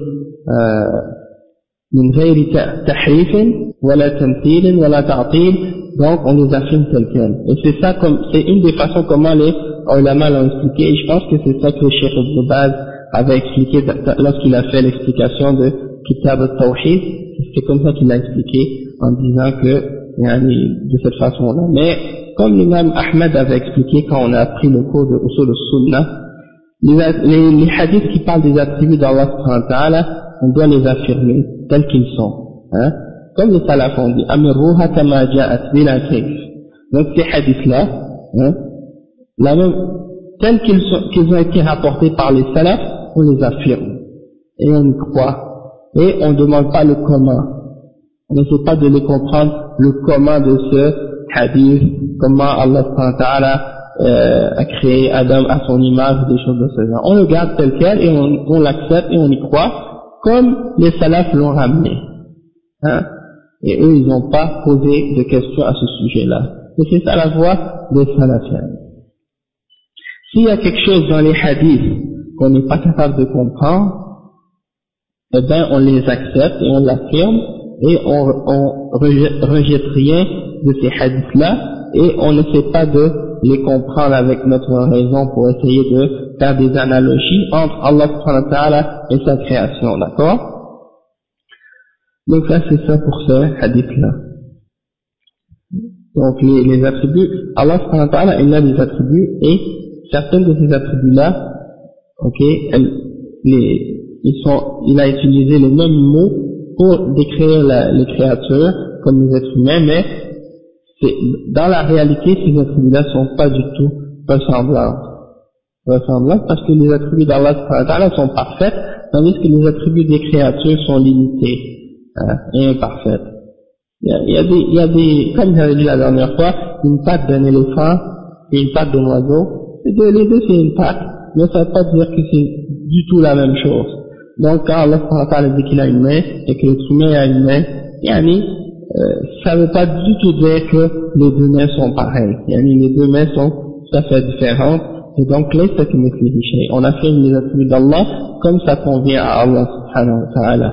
Speaker 1: min ghayri tahrif wala tamthil wala ta'til, donc on les affirme tels quels. Et c'est ça comme, c'est une des façons comment les ulama l'ont expliqué, et je pense que c'est ça que le Cheikh Ibn Baz avait expliqué lorsqu'il a fait l'explication de Kitab al-Tawhid, c'est comme ça qu'il a expliqué en disant que, de cette façon-là. Mais, comme l'imam Ahmed avait expliqué quand on a appris le cours de Usul al-Sunnah, les, les, les hadiths qui parlent des attributs d'Allah subhanahu wa ta'ala, on doit les affirmer tels qu'ils sont. Hein? Comme les salafs ont dit, Amirruha kama ja'at bila kayf. Donc ces hadiths-là, hein, la même, tels qu'ils, sont, qu'ils ont été rapportés par les salafs, on les affirme. Et on y croit. Et on ne demande pas le comment. On n'essaie pas de les comprendre, le comment de ce hadith, comment Allah subhanahu wa ta'ala euh, a créé Adam à son image, des choses de ce genre. On le garde tel quel et on, on l'accepte et on y croit, comme les salafs l'ont ramené. Hein? Et eux, ils n'ont pas posé de questions à ce sujet-là. Et c'est ça la voie des salafiens. S'il y a quelque chose dans les hadiths qu'on n'est pas capable de comprendre, eh bien, on les accepte et on l'affirme, et on, on rejette, rejette rien de ces hadiths-là, et on n'essaie pas de les comprendre avec notre raison pour essayer de faire des analogies entre Allah subhanahu wa ta'ala et sa création, d'accord? Donc ça, c'est ça pour ce hadith-là. Donc les, les attributs, Allah subhanahu wa ta'ala, il a des attributs, et certains de ces attributs-là, ok, elles, les, ils sont, il a utilisé les mêmes mots pour décrire la, les créatures comme les êtres humains, mais c'est, dans la réalité, ces attributs-là ne sont pas du tout ressemblants. Ressemblants parce que les attributs d'Allah sont parfaits, tandis que les attributs des créatures sont limités, hein, et imparfaits. Il y a, il y a des, il y a des, comme j'avais dit la dernière fois, une patte d'un éléphant et une patte d'un oiseau. Les deux, les deux c'est une patte, mais ça ne veut pas dire que c'est du tout la même chose. Donc quand Allah dit qu'il a une main et que l'être humain a une main, yani, euh, ça ne veut pas du tout dire que les deux mains sont pareilles. Yani, les deux mains sont tout à fait différentes. Et donc là, c'est une cliché. On affirme les attributs d'Allah comme ça convient à Allah subhanahu wa ta'ala.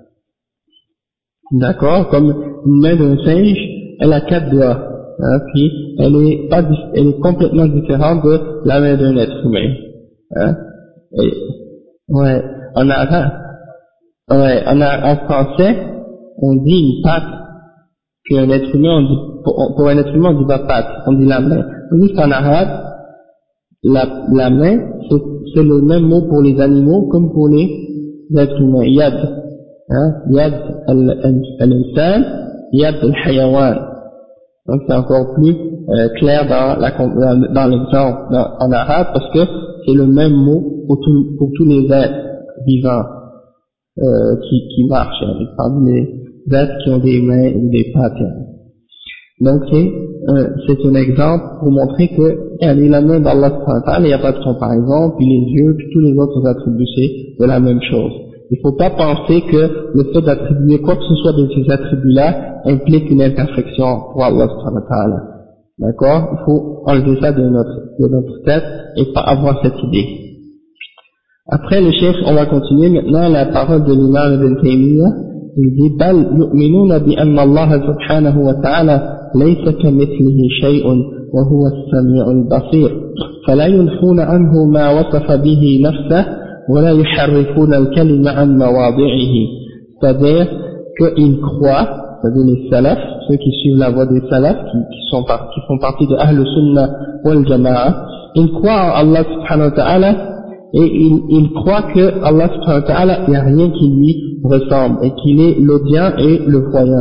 Speaker 1: D'accord? Comme une main d'un singe, elle a quatre doigts. Hein, puis elle est, pas, elle est complètement différente de la main d'un être humain. Hein? Et, ouais. En arabe, ouais, en, en français, on dit une patte, qu'un être humain, on dit, pour, pour un être humain, on dit pas patte, on dit la main. Tandis qu'en arabe, la, la main, c'est, c'est le même mot pour les animaux comme pour les êtres humains. Yad, hein, yad al-insan, yad al-hayawan. Donc c'est encore plus euh, clair dans, la, dans, dans l'exemple dans, en arabe, parce que c'est le même mot pour, tout, pour tous les êtres vivants euh, qui, qui marchent, hein, parmi les êtres qui ont des mains ou des pattes. Hein. Donc c'est, euh, c'est un exemple pour montrer que elle est la main d'Allah subhanahu wa ta'ala, il n'y a pas de comparaison, puis les yeux, puis tous les autres attributs, c'est de la même chose. Il ne faut pas penser que le fait d'attribuer quoi que ce soit de ces attributs-là implique une imperfection pour Allah subhanahu wa ta'ala. D'accord? Il faut enlever ça de notre, de notre tête et pas avoir cette idée. Après le chef, on va continuer maintenant la parole de l'imam Ibn Taymiyyah. Il dit بل يؤمنون بأن الله سبحانه وتعالى ليس كمثله شيء وهو السميع البصير فلا ينفون عنه ما وصف به نفسه ولا يحرفون الكلمة عن مواضعه. C'est-à-dire qu'ils croient, c'est-à-dire les salafs, ceux qui suivent la voie des salafs, qui, qui, sont par, qui font partie de Ahl Sunnah wal Jama'a, ils croient en Allah subhanahu wa ta'ala et ils, ils croient que Allah subhanahu wa ta'ala, il n'y a rien qui lui ressemble et qu'il est l'audient et le voyant.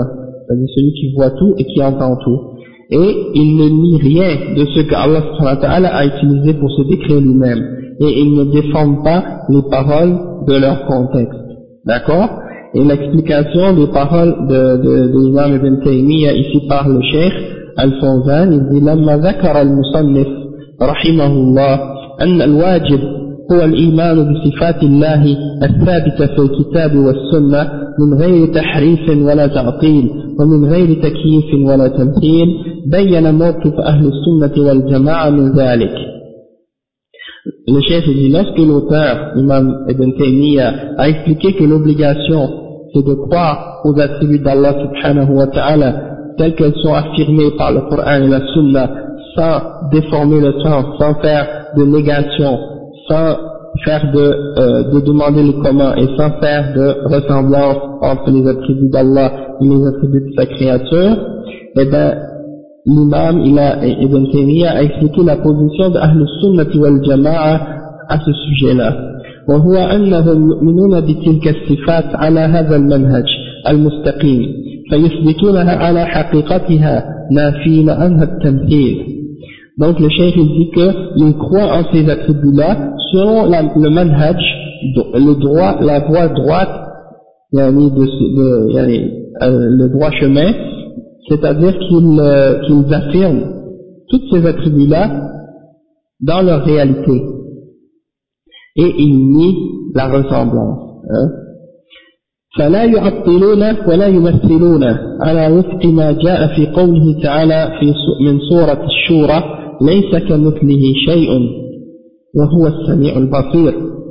Speaker 1: c'est-à-dire celui qui voit tout et qui entend tout. Et il ne nie rien de ce qu'Allah subhanahu wa ta'ala a utilisé pour se décrire lui-même. Et il ne déforme pas les paroles de leur contexte. D'accord? Et l'explication des paroles de, de, de l'imam Ibn Taymiyyah ici par le cheikh Al-Fawzan, il dit لما ذكر المصنف رحمه الله أن الواجب هو الإيمان بصفات الله الثابتة في الكتاب والسنة من غير تحريف ولا تعطيل ومن غير تكييف ولا تمثيل بين موقف أهل السنة والجماعة من ذلك. Le chef dit, lorsque l'auteur, Imam Ibn Taymiyyah, a expliqué que l'obligation c'est de croire aux attributs d'Allah subhanahu wa ta'ala telles qu'elles sont affirmées par le Coran et la Sunna, sans déformer le sens, sans faire de négation, sans faire de, euh, de demander le comment et sans faire de ressemblance entre les attributs d'Allah et les attributs de sa créature, eh ben, l'imam, il a, Ibn Taymiyyah a expliqué la position de Ahl al-Sunnah wal Jama'a à ce sujet-là. وهو أنهم يؤمنون بتلك الصفات على هذا المنهج المستقيم فيثبتونها على حقيقتها نافين عنها التمثيل. Donc le cheikh il dit qu'il croit en ces attributs-là selon la, le manhaj, le droit, la voie droite, yani de, de, yani, euh, le droit chemin, c'est-à-dire qu'ils euh, qu'ils affirment tous ces attributs-là dans leur réalité et ils nient la ressemblance. Hein. فلا يعطلون ولا يمثلون على وفق ما جاء في قوله تعالى في من سورة الشورى ليس كمثله شيء وهو السميع البصير.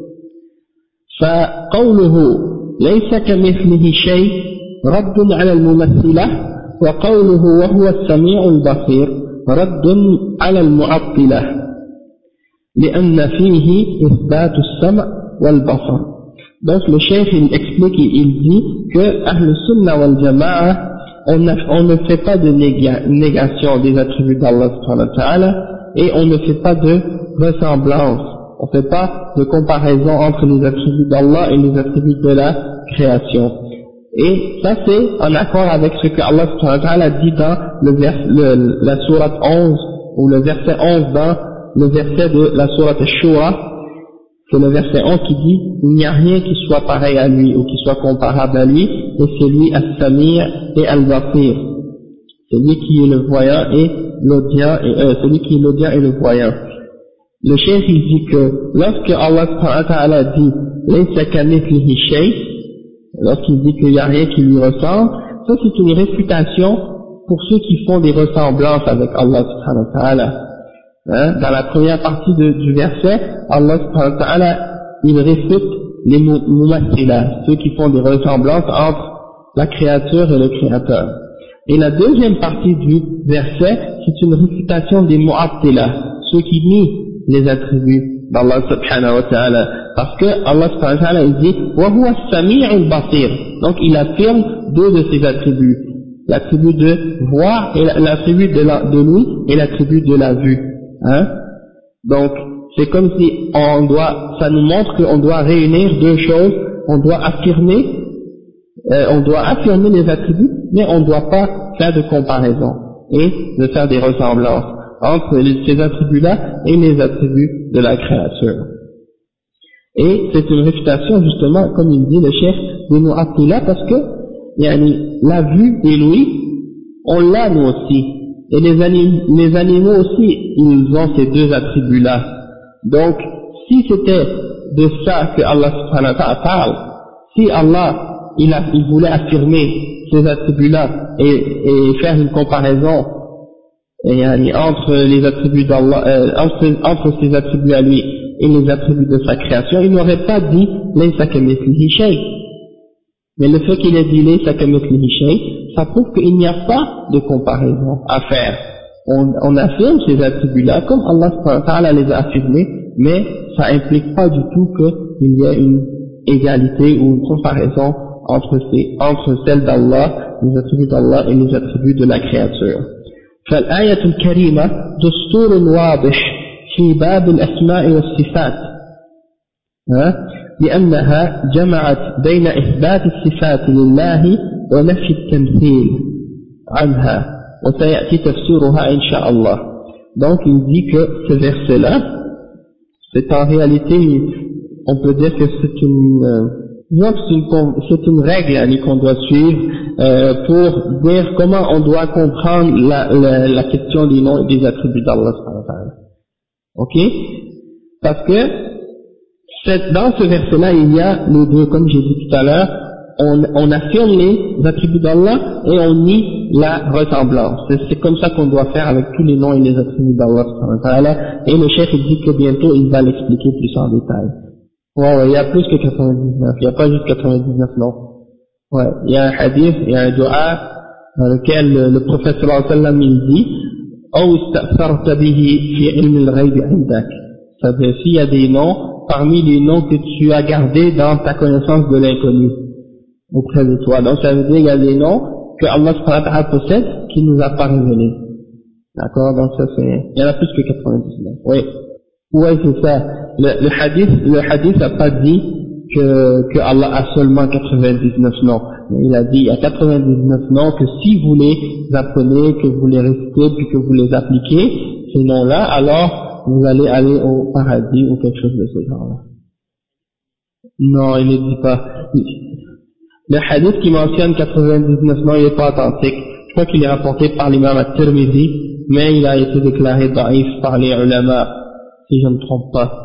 Speaker 1: فقوله ليس كمثله شيء رد على الممثلة، وقوله وهو السميع البصير رد على المعطلة لأن فيه إثبات السمع والبصر. Donc le cheikh il explique et il dit que Ahl Sunnah wal Jama'a on, on ne fait pas de néga, négation des attributs d'Allah subhanahu wa ta'ala et on ne fait pas de ressemblance, on ne fait pas de comparaison entre les attributs d'Allah et les attributs de la création. Et ça c'est en accord avec ce que Allah subhanahu wa ta'ala dit dans le vers, le, la sourate onze ou le verset onze dans le verset de la sourate Ash-Shura. C'est le verset onze qui dit il n'y a rien qui soit pareil à lui ou qui soit comparable à lui, et c'est lui As-Sami' et Al-Basir, c'est lui qui est le voyant et l'audient, et euh, celui qui est l'audient et le voyant. Le cheikh il dit que lorsque Allah subhanahu wa ta'ala dit laysa kamithlihi shay', lorsqu'il dit qu'il n'y a rien qui lui ressemble, ça c'est une réfutation pour ceux qui font des ressemblances avec Allah subhanahu wa ta'ala. Hein, dans la première partie de, du verset, Allah subhanahu wa ta'ala, il réfute les mumathila, ceux qui font des ressemblances entre la créature et le créateur. Et la deuxième partie du verset, c'est une réfutation des mu'attila, ceux qui nient les attributs d'Allah subhanahu wa ta'ala. Parce que Allah subhanahu wa ta'ala, il dit, wa huwa as-sami' al-basir. Donc il affirme deux de ses attributs. L'attribut de voir et l'attribut de, la, de l'ouïe et l'attribut de la vue. Hein? Donc, c'est comme si on doit, ça nous montre qu'on doit réunir deux choses, on doit affirmer, euh, on doit affirmer les attributs, mais on ne doit pas faire de comparaison et de faire des ressemblances entre les, ces attributs-là et les attributs de la créature. Et c'est une réfutation justement, comme il dit le chef, de nous appeler là parce que, yani, la vue et l'ouïe, on l'a nous aussi. Et les, anim, les animaux aussi, ils ont ces deux attributs-là. Donc, si c'était de ça que Allah subhanahu wa ta'ala parle, si Allah, il, a, il voulait affirmer ces attributs-là et, et faire une comparaison et, entre les attributs d'Allah, euh, entre, entre ses attributs à lui et les attributs de sa création, il n'aurait pas dit « Laysa kamithlihi shay ». Mais le fait qu'il ait dit « Laysa kamithlihi shay », ça prouve qu'il n'y a pas de comparaison à faire. On, on affirme ces attributs-là comme Allah subhanahu wa ta'ala les a affirmés, mais ça implique pas du tout qu'il y ait une égalité ou une comparaison entre, ces, entre celles d'Allah, les attributs d'Allah et les attributs de la créature. فالآية الكريمة دستور واضح في باب الأسماء والصفات، لأنها جمعت بين إثبات الصفات لله ونفي التمثيل عنها وسيأتي تفسيرها إن شاء الله. Donc il dit que ce verset-là, c'est en réalité, on peut dire que c'est une, euh, c'est une, c'est une règle qu'on doit suivre euh, pour dire comment on doit comprendre la, la, la question des noms et des attributs d'Allah. Ok? Parce que cette, dans ce verset-là, il y a les deux, comme j'ai dit tout à l'heure, on, on affirme les attributs d'Allah et on nie la ressemblance. C'est, c'est comme ça qu'on doit faire avec tous les noms et les attributs d'Allah. Et le chef il dit que bientôt il va l'expliquer plus en détail. Ouais, ouais, il y a plus que quatre-vingt-dix-neuf, il n'y a pas juste quatre-vingt-dix-neuf noms. Ouais, il y a un hadith, il y a un dua dans lequel le, le prophète sallallahu alayhi wa sallam il dit أو استأثرت به في علم الغيب عندك. C'est-à-dire s'il y a des noms parmi les noms que tu as gardés dans ta connaissance de l'inconnu auprès de toi. Donc ça veut dire qu'il y a des noms que Allah subhanahu wa ta'ala possède qui nous a pas révélés. D'accord? Donc ça c'est, il y en a plus que quatre-vingt-dix-neuf. Oui. Ouais, c'est ça. Le, le hadith, le hadith n'a pas dit que, que Allah a seulement quatre-vingt-dix-neuf noms. Il a dit, il y a quatre-vingt-dix-neuf noms que si vous les apprenez, que vous les récitez, puis que vous les appliquez, ces noms-là, alors vous allez aller au paradis ou quelque chose de ce genre-là. Non, il ne dit pas. Le hadith qui mentionne quatre-vingt-dix-neuf noms, il n'est pas authentique. Je crois qu'il est rapporté par l'imam at-Tirmidhi, mais il a été déclaré daïf par les ulama, si je ne me trompe pas.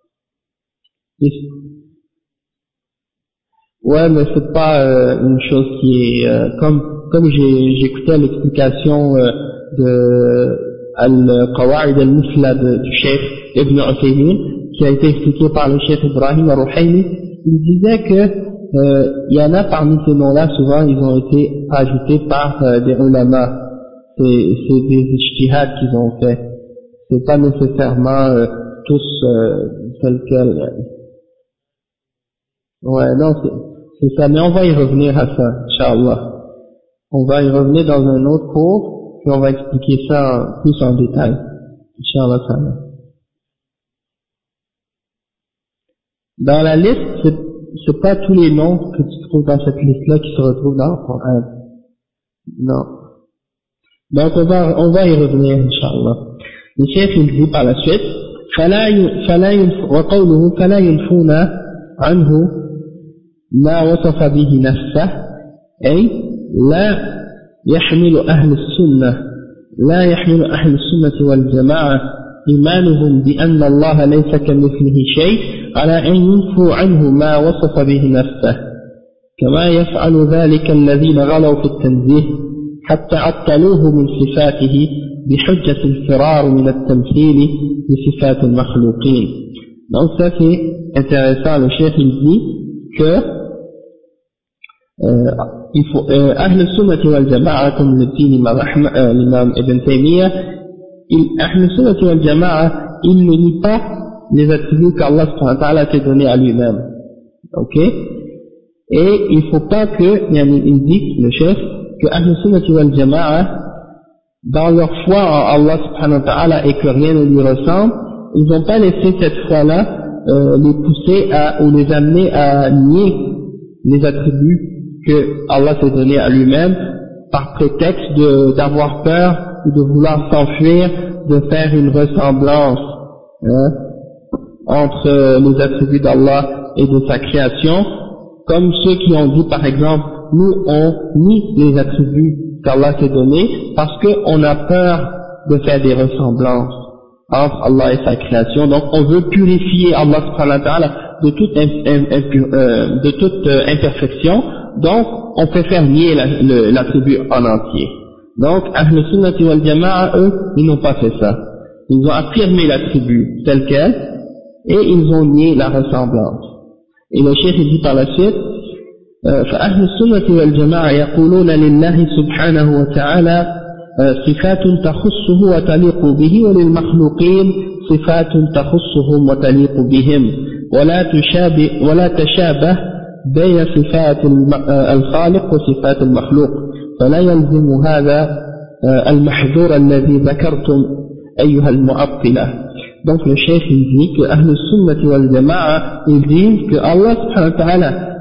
Speaker 1: Ouais, mais c'est pas euh, une chose qui est euh, comme comme j'ai j'écoutais l'explication euh, de al-Qawa'id al-Mufla du Cheikh Ibn Uthaymin, qui a été expliqué par le Cheikh Ibrahim al-Ruhaymi. Il disait que euh, il y en a parmi ces noms-là, souvent ils ont été ajoutés par euh, des ulama. C'est, c'est des ijtihad qu'ils ont fait. C'est pas nécessairement euh, tous euh, tels quels. Ouais, non, c'est, c'est ça, mais on va y revenir à ça, Inch'Allah. On va y revenir dans un autre cours, puis on va expliquer ça en, plus en détail, Inch'Allah. Dans la liste, c'est, c'est pas tous les noms que tu trouves dans cette liste-là qui se retrouvent dans le Coran. Non. Donc on va, on va y revenir, Inch'Allah. Le chef il dit par la suite, فلا فلا وقوله فلا ينفون عنه ما وصف به نفسه، أي لا يحمل أهل السنة لا يحمل أهل السنة والجماعة إيمانهم بأن الله ليس كمثله شيء على أن ينفوا عنه ما وصف به نفسه، كما يفعل ذلك الذين غلوا في التنزيه حتى عطلوه من صفاته بحجة الفرار من التمثيل بصفات المخلوقين. Donc ça c'est intéressant, le chef il dit que euh, il faut euh, Ahl al-Sunnah wal Jama'a, comme le dit l'imam, euh, l'imam Ibn Taymiyyah, Ahl al-Sunnah wal Jama'a, il ne nie pas les attributs qu'Allah subhanahu wa ta'ala s'est donné à lui-même. Ok? Et il ne faut pas que, il dit le chef, que Ahl al-Sunnah wal Jama'a, dans leur foi en Allah subhanahu wa ta'ala et que rien ne lui ressemble, ils n'ont pas laissé cette foi-là euh, les pousser à, ou les amener à nier les attributs que Allah s'est donné à lui-même par prétexte de, d'avoir peur ou de vouloir s'enfuir, de faire une ressemblance hein, entre les attributs d'Allah et de sa création, comme ceux qui ont dit par exemple, nous on nie les attributs qu'Allah s'est donné parce qu'on a peur de faire des ressemblances entre Allah et sa création. Donc on veut purifier Allah subhanahu wa ta'ala de toute, euh, de toute euh, imperfection, donc on préfère nier la, le, l'attribut en entier. Donc Ahl Sunnati wal Jama'a, eux, ils n'ont pas fait ça. Ils ont affirmé l'attribut tel quel et ils ont nié la ressemblance. Et le cheikh dit par la suite, فأهل السنة والجماعة يقولون لله سبحانه وتعالى صفات تخصه وتليق به وللمخلوقين صفات تخصهم وتليق بهم ولا تشابه ولا تشابه بين صفات الخالق وصفات المخلوق فلا يلزم هذا المحذور الذي ذكرتم أيها المعطلة. Donc le chef il dit que Ahl Sunnah wal Jama'a ils disent que Allah subhanahu wa ta'ala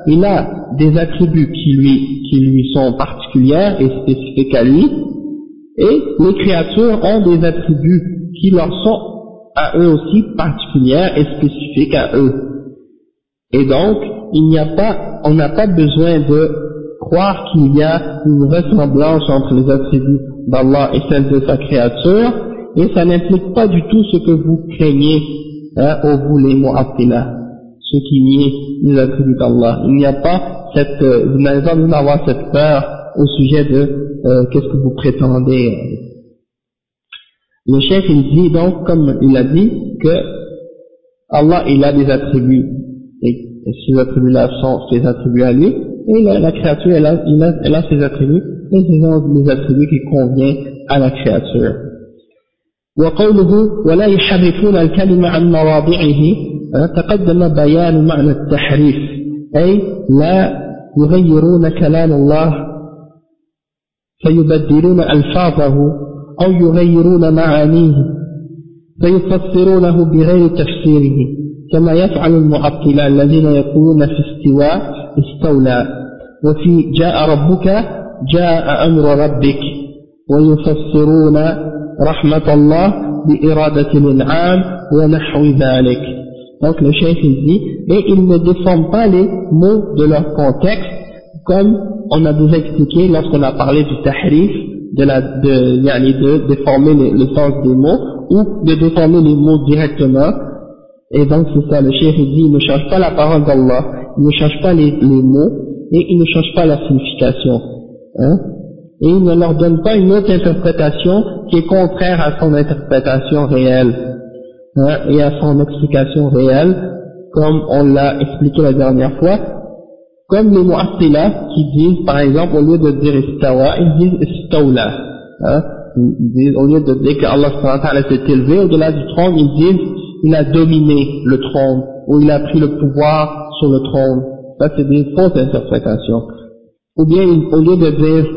Speaker 1: il a des attributs qui lui, qui lui sont particuliers et spécifiques à lui, et les créatures ont des attributs qui leur sont à eux aussi particuliers et spécifiques à eux. Et donc, il n'y a pas, on n'a pas besoin de croire qu'il y a une ressemblance entre les attributs d'Allah et celles de sa créature, et ça n'implique pas du tout ce que vous craignez, hein, au vous les mu'attila, ceux qui nient les attributs d'Allah. Il n'y a pas cette, euh, vous n'avez pas besoin d'avoir cette peur au sujet de euh, qu'est-ce que vous prétendez. Le chef il dit donc, comme il a dit, que Allah il a des attributs, et ces attributs-là sont ses attributs à lui, et la, la créature elle a, elle, a, elle a ses attributs, et ce sont les attributs qui conviennent à la créature. وقوله ولا يحرفون الكلمة عن مواضعه تقدم بيان معنى التحريف أي لا يغيرون كلام الله فيبدلون ألفاظه أو يغيرون معانيه فيفسرونه بغير تفسيره كما يفعل المعطلة الذين يقولون في استواء استولى وفي جاء ربك جاء أمر ربك ويفسرون رحمة الله بإرادة الإنعام ونحو ذلك. Donc le chef il dit, et ils ne déforment pas les mots de leur contexte, comme on a déjà expliqué lorsqu'on a parlé du tahrif, de la, de, yani de déformer le, le sens des mots, ou de déformer les mots directement. Et donc c'est ça, le chef il dit, il ne change pas la parole d'Allah, il ne change pas les, les mots, et il ne change pas la signification, hein, et il ne leur donne pas une autre interprétation qui est contraire à son interprétation réelle, hein, et à son explication réelle, comme on l'a expliqué la dernière fois, comme les mu'attila qui disent, par exemple, au lieu de dire istawa, ils disent istawla, hein, ils disent, au lieu de dire que Allah subhanahu wa ta'ala s'est élevé au-delà du trône, ils disent il a dominé le trône, ou il a pris le pouvoir sur le trône. Ça c'est des fausses interprétations. Ou bien au lieu de dire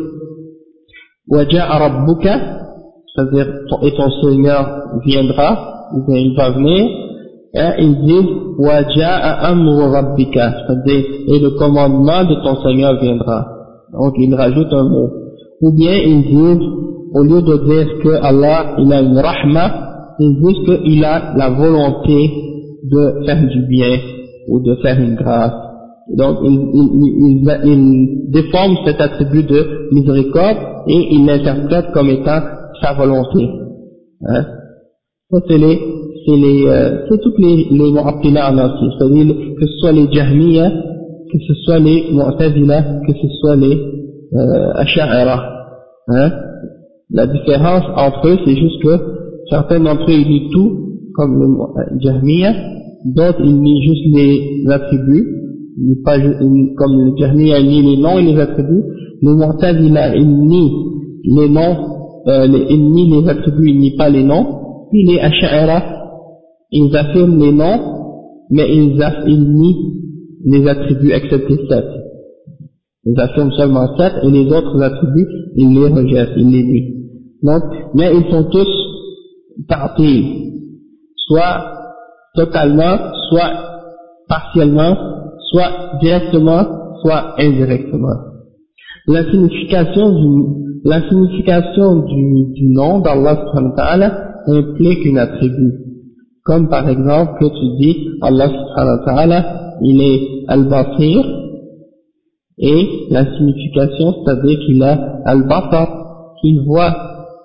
Speaker 1: waja'a rabbuka, c'est-à-dire et ton Seigneur viendra, ou bien il va venir, hein, ils disent waja'a amru rabbika, c'est-à-dire et le commandement de ton Seigneur viendra. Donc ils rajoutent un mot. Ou bien ils disent, au lieu de dire que Allah il a une rahma, ils disent qu'il a la volonté de faire du bien ou de faire une grâce. Donc ils, ils, ils, ils déforment cet attribut de miséricorde et ils l'interprètent comme étant sa volonté. Hein? Ça c'est les, c'est les, euh, c'est toutes les, les mu'attila en entier, c'est-à-dire que ce soit les jahmiya, que ce soit les mu'tazila, que ce soit les euh, asha'ira. Hein? La différence entre eux c'est juste que certains d'entre eux ils nient tout, comme les jahmiya, d'autres ils nient juste les attributs, ils pas, ils, comme les jahmiya ils nient les noms et les attributs, les mu'tazila ils nient les noms, euh, les, ils nient les attributs, ils nient pas les noms, puis les asha'ira ils affirment les noms, mais ils, aff, ils nient les attributs excepté sept. Ils affirment seulement sept et les autres attributs ils les rejettent, ils les nient. Donc, mais ils sont tous ta'til, soit totalement, soit partiellement, soit directement, soit indirectement. La signification du, la signification du, du nom d'Allah subhanahu wa ta'ala implique une attribut. Comme par exemple que tu dis Allah subhanahu wa ta'ala, il est al-basir, et la signification c'est-à-dire qu'il a al-basar, qu'il voit.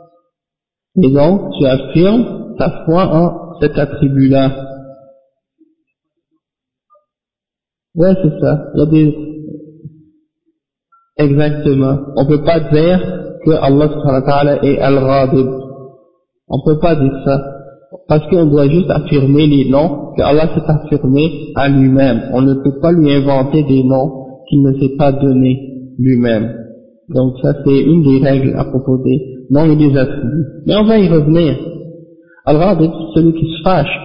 Speaker 1: Et donc, tu affirmes ta foi en cet attribut-là. Ouais, c'est ça. Il y a des... Exactement. On peut pas dire que Allah subhanahu wa ta'ala est al-Ghadib. On peut pas dire ça. Parce qu'on doit juste affirmer les noms que Allah s'est affirmé à lui-même. On ne peut pas lui inventer des noms qu'il ne s'est pas donné lui-même. Donc ça c'est une des règles à propos des noms et des attributs. Mais on va y revenir. Al-Ghadib, c'est celui qui se fâche.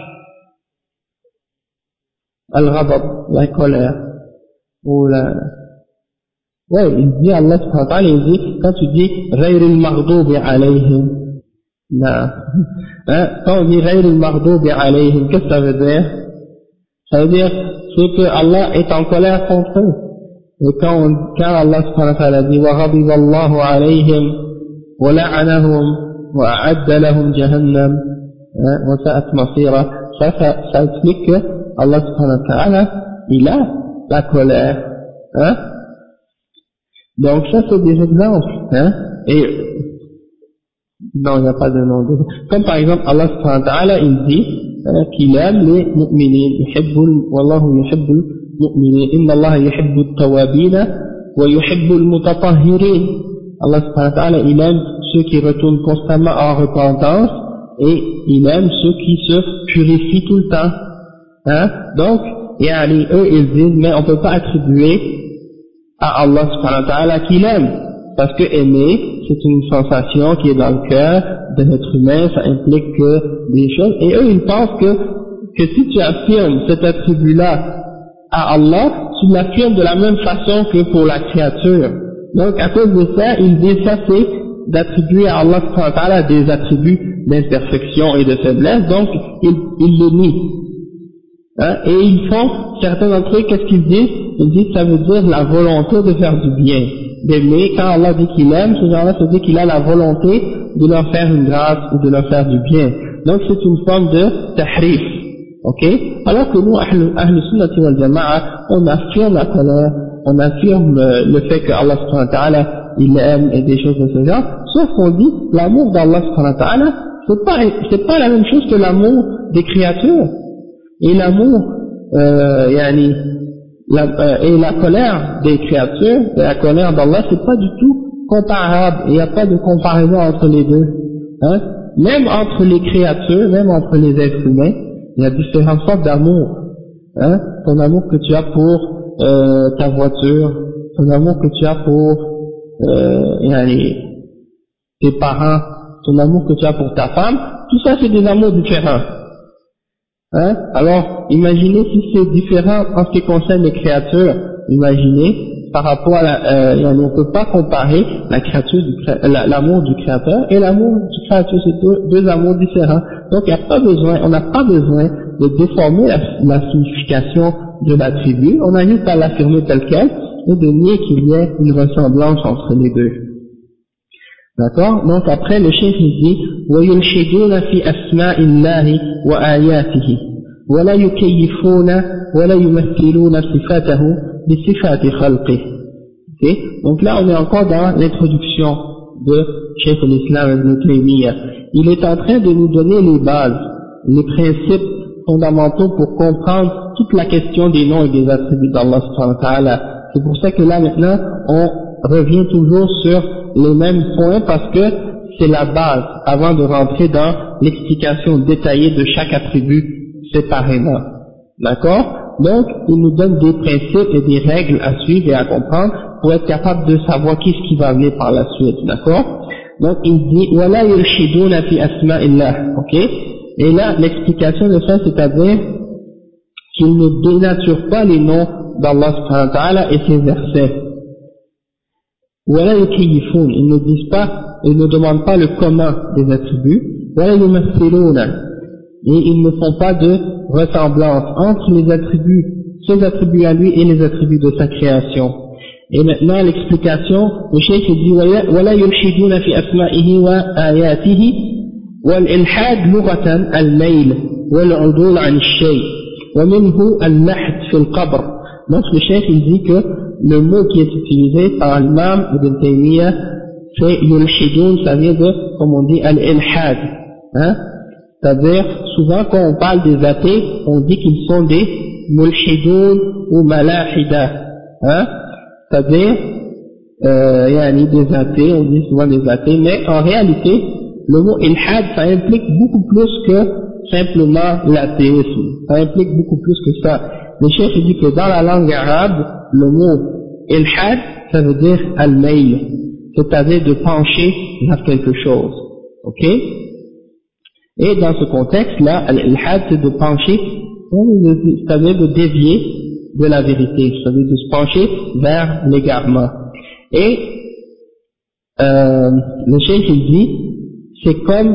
Speaker 1: Al-Ghadab, la colère. Ou la... Ouais, il dit Allah subhanahu wa ta'ala, il dit, quand tu dis Ghayril maghdubi alayhim, non. Hein, quand on dit Ghayril maghdubi alayhim, qu'est-ce que ça veut dire? Ça veut dire, c'est que Allah est en colère contre eux. Et quand, on, quand Allah subhanahu wa ta'ala dit وَغَضِبَ اللَّهُ عَلَيْهِمْ وَلَعَنَهُمْ وَأَعَدَّ لَهُمْ جَهَنَّمْ وَسَاءَتْ مَصِيرًا, ça, ça, ça explique que Allah subhanahu wa ta'ala, il a la colère. Hein? Donc ça c'est des exemples. Hein? Et non, il n'y a pas de nom. Comme par exemple Allah subhanahu wa ta'ala, il dit hein, qu'il aime les mu'minines. Yuhibbul, wallahu yuhibbul mu'minines. Inna Allah yuhibbut tawabina wa yuhibbul mutatahhirin. Allah subhanahu wa ta'ala, il aime ceux qui retournent constamment en repentance et il aime ceux qui se purifient tout le temps. Hein? Donc, yani, eux ils disent, mais on ne peut pas attribuer à Allah subhanahu wa ta'ala qu'il aime. Parce que aimer, c'est une sensation qui est dans le cœur de l'être humain, ça implique que des choses, et eux ils pensent que, que si tu affirmes cet attribut-là à Allah, tu l'affirmes de la même façon que pour la créature. Donc à cause de ça, ils disent ça c'est d'attribuer à Allah subhanahu wa ta'ala des attributs d'imperfection et de faiblesse, donc ils, ils le nient. Hein? Et ils font, certains d'entre eux, qu'est-ce qu'ils disent? Ils disent ça veut dire la volonté de faire du bien. D'aimer, quand Allah dit qu'il aime, ce genre-là se dit qu'il a la volonté de leur faire une grâce ou de leur faire du bien. Donc c'est une forme de tahrif, ok? Alors que nous, Ahl Sunnati wal Jama'a, on affirme la colère, on affirme le fait que Allah subhanahu wa ta'ala, il aime et des choses de ce genre, sauf qu'on dit, l'amour d'Allah subhanahu wa ta'ala, c'est pas, c'est pas la même chose que l'amour des créatures. Et l'amour, euh, yani, La, euh, et la colère des créatures, et la colère d'Allah, c'est pas du tout comparable, il n'y a pas de comparaison entre les deux. Hein? Même entre les créatures, même entre les êtres humains, il y a différentes sortes d'amour. Hein? Ton amour que tu as pour euh, ta voiture, ton amour que tu as pour euh, les, tes parents, ton amour que tu as pour ta femme, tout ça c'est des amours différents. Hein? Alors, imaginez si c'est différent en ce qui concerne les créatures, imaginez, par rapport à la, euh, on ne peut pas comparer la créature du, l'amour du créateur et l'amour du créateur, c'est deux, deux amours différents. Donc, il n'y a pas besoin, on n'a pas besoin de déformer la, la signification de l'attribut, on a juste à l'affirmer tel quel et de nier qu'il y ait une ressemblance entre les deux. D'accord? Donc après le chef il dit وَيُلْحِدُونَ فِي أَسْمَاءِ اللَّهِ وَآيَاتِهِ وَلَا يُكَيِّفُونَ وَلَا يُمَثِّلُونَ صِفَاتَهُ بِصِفَاتِ خَلْقِهِ. Okay? Donc là on est encore dans l'introduction de Cheikh l'Islam Ibn Taymiyyah. Il est en train de nous donner les bases, les principes fondamentaux pour comprendre toute la question des noms et des attributs d'Allah subhanahu wa ta'ala. C'est pour ça que là maintenant on revient toujours sur les mêmes points parce que c'est la base avant de rentrer dans l'explication détaillée de chaque attribut séparément. D'accord? Donc, il nous donne des principes et des règles à suivre et à comprendre pour être capable de savoir qu'est-ce qui va venir par la suite. D'accord? Donc, il dit وَلَا يُلْحِدُونَ فِي أَسْمَاءِ اللَّهِ. Ok? Et là, l'explication de ça, c'est-à-dire qu'il ne dénature pas les noms d'Allah subhanahu wa ta'ala et ses versets. وَلَا يُكَيِّفُونَ, ils ne disent pas, ils ne demandent pas le comment des attributs. وَلَا يُمَثِّلُونَ, et ils ne font pas de ressemblance entre les attributs, ses attributs à lui et les attributs de sa création. Et maintenant l'explication, le cheikh dit وَلَا يُلْحِدُونَ فِي أَسْمَائِهِ وَآيَاتِهِ وَالْإِلْحَادُ لُغَةً الْمَيْلِ وَالْعُدُولُ عَنِ الشَّيْءِ وَمِنْهُ اللَّحْدُ فِي الْقَبْرِ. Donc le cheikh il dit que le mot qui est utilisé par l'imam Ibn Taymiyyah, c'est yulhidun, ça vient de, comme on dit, al-ilhad. Hein? C'est-à-dire, souvent quand on parle des athées, on dit qu'ils sont des mulhidun ou malahida. Hein? C'est-à-dire, euh, yani des athées, on dit souvent des athées, mais en réalité, le mot ilhad, ça implique beaucoup plus que simplement l'athéisme. Ça implique beaucoup plus que ça. Le chef dit que dans la langue arabe, le mot ilhad, ça veut dire al-mail, c'est-à-dire de pencher vers quelque chose. Ok? Et dans ce contexte-là, al-ilhad, c'est de pencher, c'est-à-dire de dévier de la vérité, c'est-à-dire de se pencher vers l'égarement. Et euh, le chef il dit, c'est comme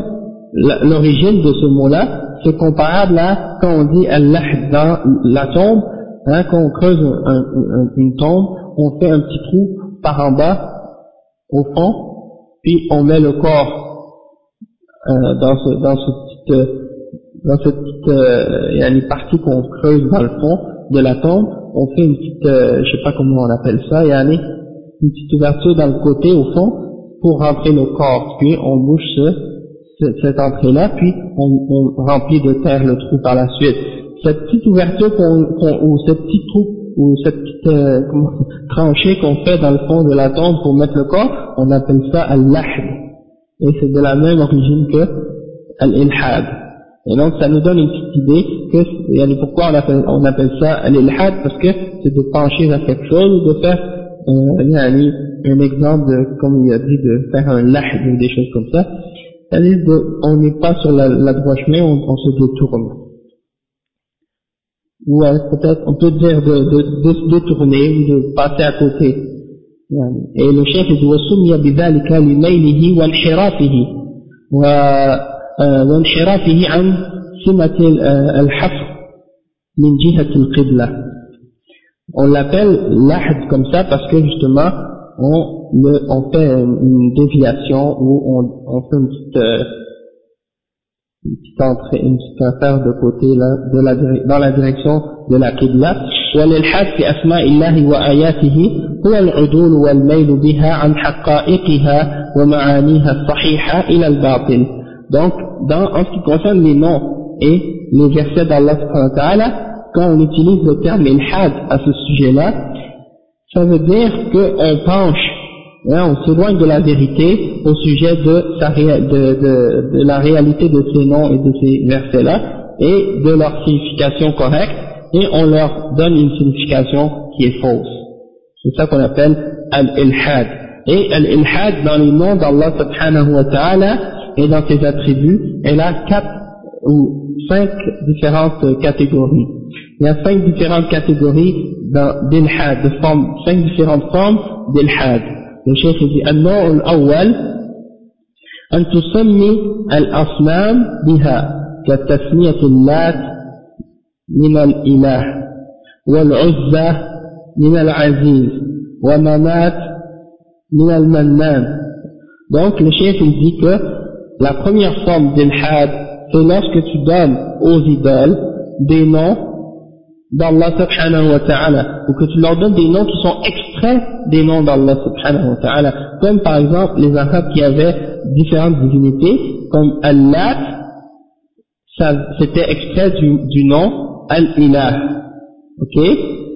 Speaker 1: l'origine de ce mot-là, c'est comparable à quand on dit al-lahd dans la tombe, hein, quand on creuse un, un, une tombe, on fait un petit trou par en bas, au fond, puis on met le corps euh, dans ce, dans ce petit, euh, dans cette petite, euh, il y a une partie qu'on creuse dans le fond de la tombe, on fait une petite, euh, je sais pas comment on appelle ça, il y a une, une petite ouverture dans le côté au fond pour rentrer le corps, puis on bouche ce, ce, cette entrée-là, puis on, on remplit de terre le trou par la suite. Cette petite ouverture qu'on, qu'on, ou cette petite trou, ou cette petite euh, comment, tranchée qu'on fait dans le fond de la tombe pour mettre le corps, on appelle ça al-lahd, et c'est de la même origine que al-ilhad. Et donc ça nous donne une petite idée que pourquoi on appelle, on appelle ça al-ilhad, parce que c'est de pencher vers quelque chose, ou de faire euh, il y a un, un exemple de, comme il a dit, de faire un lahd ou des choses comme ça. C'est-à-dire de, on n'est pas sur la, la droite chemin, on, on se détourne. Ou euh, peut-être on peut dire de, de, de se détourner ou de passer à côté. Et le chef dit وَسُمِّيَ بِذَلِكَ لِمَيْلِهِ وَانْحِرَافِهِ وَانْحِرَافِهِ عَنْ سِمَةِ الْحَفْرِ مِنْ جِهَةِ الْقِبْلَةِ. On l'appelle l'ahd comme ça parce que justement on, le, on fait une déviation ou on, on fait une petite, euh, une petite entrée, une petite affaire de côté là, de la, dans la direction de la Qibla. والإلحاد في أسماء الله وآياته هو العدول والميل بها عن حقائقها ومعانيها الصحيحة إلى الباطل. Donc, dans, en ce qui concerne les noms et les versets d'Allah subhanahu wa ta'ala, quand on utilise le terme ilhad à ce sujet-là, ça veut dire qu'on penche, hein, on s'éloigne de la vérité au sujet de, sa réa, de, de, de la réalité de ces noms et de ces versets-là, et de leur signification correcte, et on leur donne une signification qui est fausse. C'est ça qu'on appelle al-ilhad. Et al-ilhad dans les noms d'Allah subhanahu wa ta'ala et dans ses attributs, elle a quatre ou cinq différentes catégories. Il y a cinq différentes catégories d'ilhad, de formes, cinq différentes formes d'ilhad. Le chef dit النوع الأول أن تسمي الأصنام بها كتسمية اللات من الإله والعزة من العزيز ومنات من المنان. Donc le chef il dit que la première forme d'ilhad c'est lorsque tu donnes aux idoles des noms d'Allah subhanahu wa ta'ala, ou que tu leur donnes des noms qui sont extraits des noms d'Allah subhanahu wa ta'ala, comme par exemple les Arabes qui avaient différentes divinités, comme Al-Lat, ça c'était extrait du, du nom Al-Ilah, ok.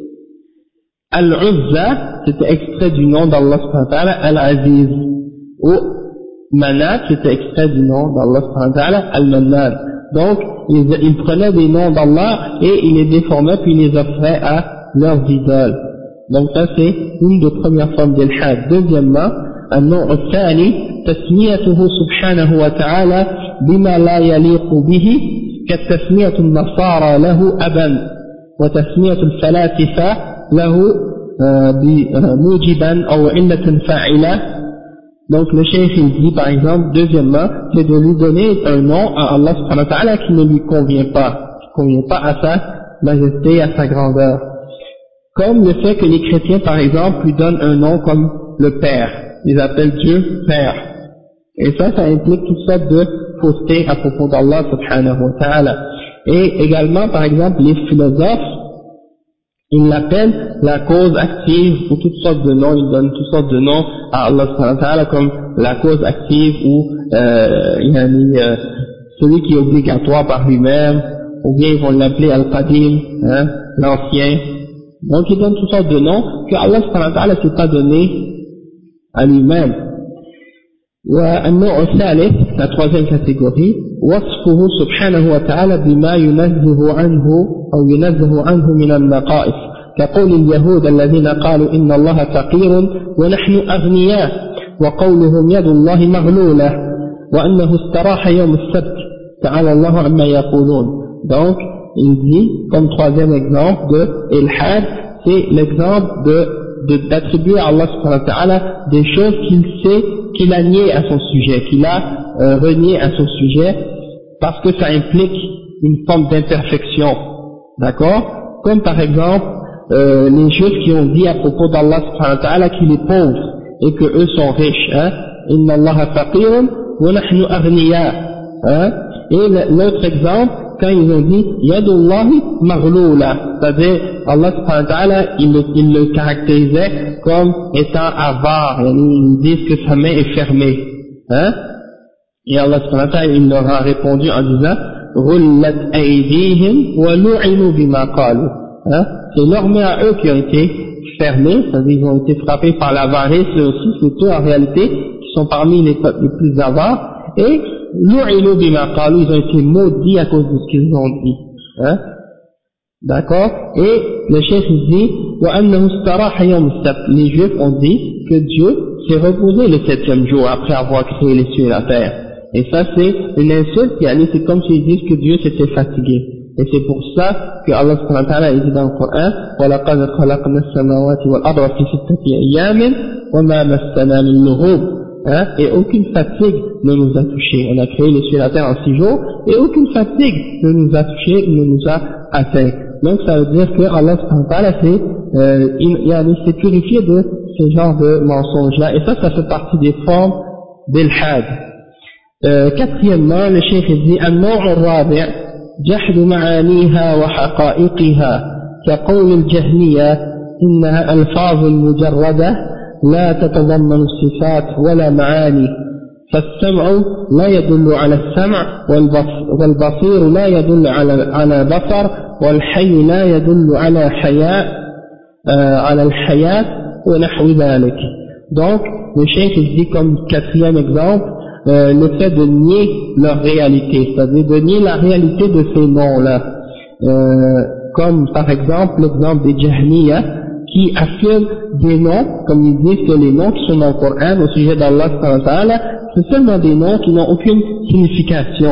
Speaker 1: Al-Uzza c'était extrait du nom d'Allah subhanahu wa ta'ala Al-Aziz, ou Manat c'était extrait du nom d'Allah subhanahu wa ta'ala Al-Mannan. Donc, ils, ils prenaient des noms d'Allah et ils les déformaient puis ils les offraient à leurs idoles. Donc ça c'est une des premières formes d'ilhad. Deuxièmement, النوع الثاني تسميته سبحانه وتعالى بما لا يليق به كتسمية النصارى له أبا وتسمية الفلاسفة له موجبا أو علة فاعلة. Donc le cheikh il dit par exemple, deuxièmement, c'est de lui donner un nom à Allah subhanahu wa ta'ala qui ne lui convient pas, qui ne convient pas à sa majesté, à sa grandeur. Comme le fait que les chrétiens par exemple lui donnent un nom comme le Père, ils appellent Dieu Père. Et ça, ça implique toutes sortes de faussetés à propos d'Allah subhanahu wa ta'ala. Et également par exemple les philosophes, ils l'appellent la cause active ou toutes sortes de noms, ils donnent toutes sortes de noms à Allah subhanahu wa ta'ala comme la cause active ou euh, euh, celui qui est obligatoire par lui-même, ou bien ils vont l'appeler Al-Qadim, hein, l'ancien. Donc ils donnent toutes sortes de noms que Allah subhanahu wa ta'ala ne s'est pas donné à lui-même. والنوع الثالث la troisième catégorie وصفه سبحانه وتعالى بما ينزه عنه أو ينزه عنه من النقائص كقول اليهود الذين قالوا إن الله فقير ونحن أغنياء وقولهم يد الله مغلولة وأنه استراح يوم السبت تعالى الله عما يقولون. Donc il dit comme troisième exemple de ilhad, c'est l'exemple de d'attribuer à Allah subhanahu wa ta'ala des choses qu'il sait, qu'il a nié à son sujet, qu'il a euh, renié à son sujet, parce que ça implique une forme d'imperfection, d'accord? Comme par exemple, euh, les juifs qui ont dit à propos d'Allah subhanahu wa ta'ala qu'il est pauvre et que eux sont riches, hein, inna allaha faqirun wa nahnu aghniya, hein. Et l'autre exemple, quand ils ont dit yadullahi maghlula, c'est-à-dire Allah subhanahu wa ta'ala il le, il le caractérisait comme étant avare, ils disent que sa main est fermée, hein. Et Allah subhanahu wa ta'ala il leur a répondu en disant Rullat aydihim wa lu'inu bima qalu, hein, c'est leurs mains à eux qui ont été fermées, c'est-à-dire ils ont été frappés par l'avarice, et aussi c'est eux en réalité qui sont parmi les, les plus avares, et lu'inu bima qalu, ils ont été maudits à cause de ce qu'ils ont dit, hein, d'accord. Et le chef dit wa annahu istaraha yawm as-sabt, les juifs ont dit que Dieu s'est reposé le septième jour après avoir créé les cieux et la terre. Et ça c'est une insulte, c'est comme s'ils disent que Dieu s'était fatigué. Et c'est pour ça que Allah subhanahu wa ta'ala dit dans le Coran وَلَقَدْ خَلَقْنَا السَّمَاوَاتِ وَالْأَرْضَ فِي سِتَّةِ أَيَّامٍ وَمَا مَسَّنَا مِن لُغُوبٍ, hein, et aucune fatigue ne nous a touché. On a créé les cieux et la terre en six jours et aucune fatigue ne nous a touché, ne nous a atteint. Donc ça veut dire que Allah subhanahu wa ta'ala s'est euh, il s'est purifié de ce genre de mensonges-là, et ça, ça fait partie des formes d'ilhad. Euh, quatrièmement, le cheikh dit النوع الرابع جحد معانيها وحقائقها كقول الجهمية إنها ألفاظ مجردة لا تتضمن الصفات ولا معاني، فالسمع لا يدل على السمع والبصير لا يدل على على بصر والحي لا يدل على حياة euh, على الحياة ونحو ذلك. Donc le cheikh dit comme quatrième exemple Euh, le fait de nier leur réalité, c'est-à-dire de nier la réalité de ces noms-là, euh, comme par exemple l'exemple des Jahmiya qui affirment des noms, comme ils disent que les noms qui sont dans le Coran au sujet d'Allah, c'est seulement des noms qui n'ont aucune signification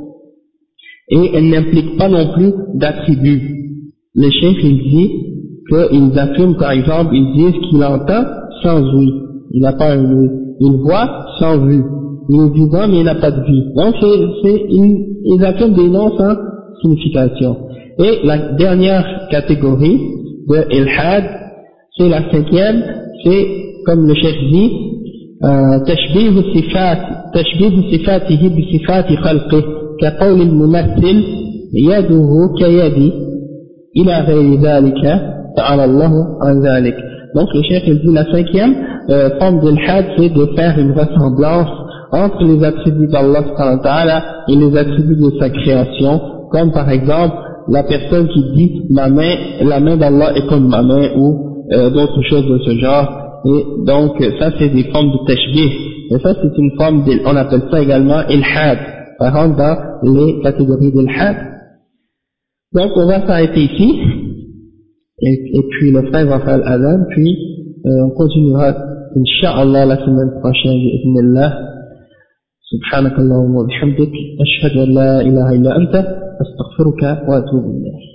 Speaker 1: et elles n'impliquent pas non plus d'attributs. Le cheikh il dit qu'ils affirment par exemple, ils disent qu'il entend sans ouïe, il n'a pas un ouïe, il voit sans vue, il est vivant mais il n'a pas de vie. Donc c'est, c'est, ils, ils affirment des noms sans signification. Et la dernière catégorie de ilhad, c'est la cinquième, c'est comme le chef dit tashbih sifat tashbih sifatihi bi sifati khalqih ka qawl al mumathil yaduhu ka yadi ila ghayri dhalika ta'ala Allah an dhalik. Donc le chef dit la cinquième euh, forme d'ilhad, c'est de faire une ressemblance entre les attributs d'Allah subhanahu wa ta'ala et les attributs de sa création, comme par exemple la personne qui dit ma main, la main d'Allah est comme ma main, ou euh, d'autres choses de ce genre. Et donc ça c'est des formes de tashbih, et ça c'est une forme de, on appelle ça également ilhad, par exemple dans les catégories d'ilhad. Donc on va s'arrêter ici, et, et puis le frère va faire l'adhan, puis euh, on continuera incha'Allah la semaine prochaine bi'idhnillah. سبحانك اللهم وبحمدك أشهد أن لا إله إلا أنت أستغفرك وأتوب إليك.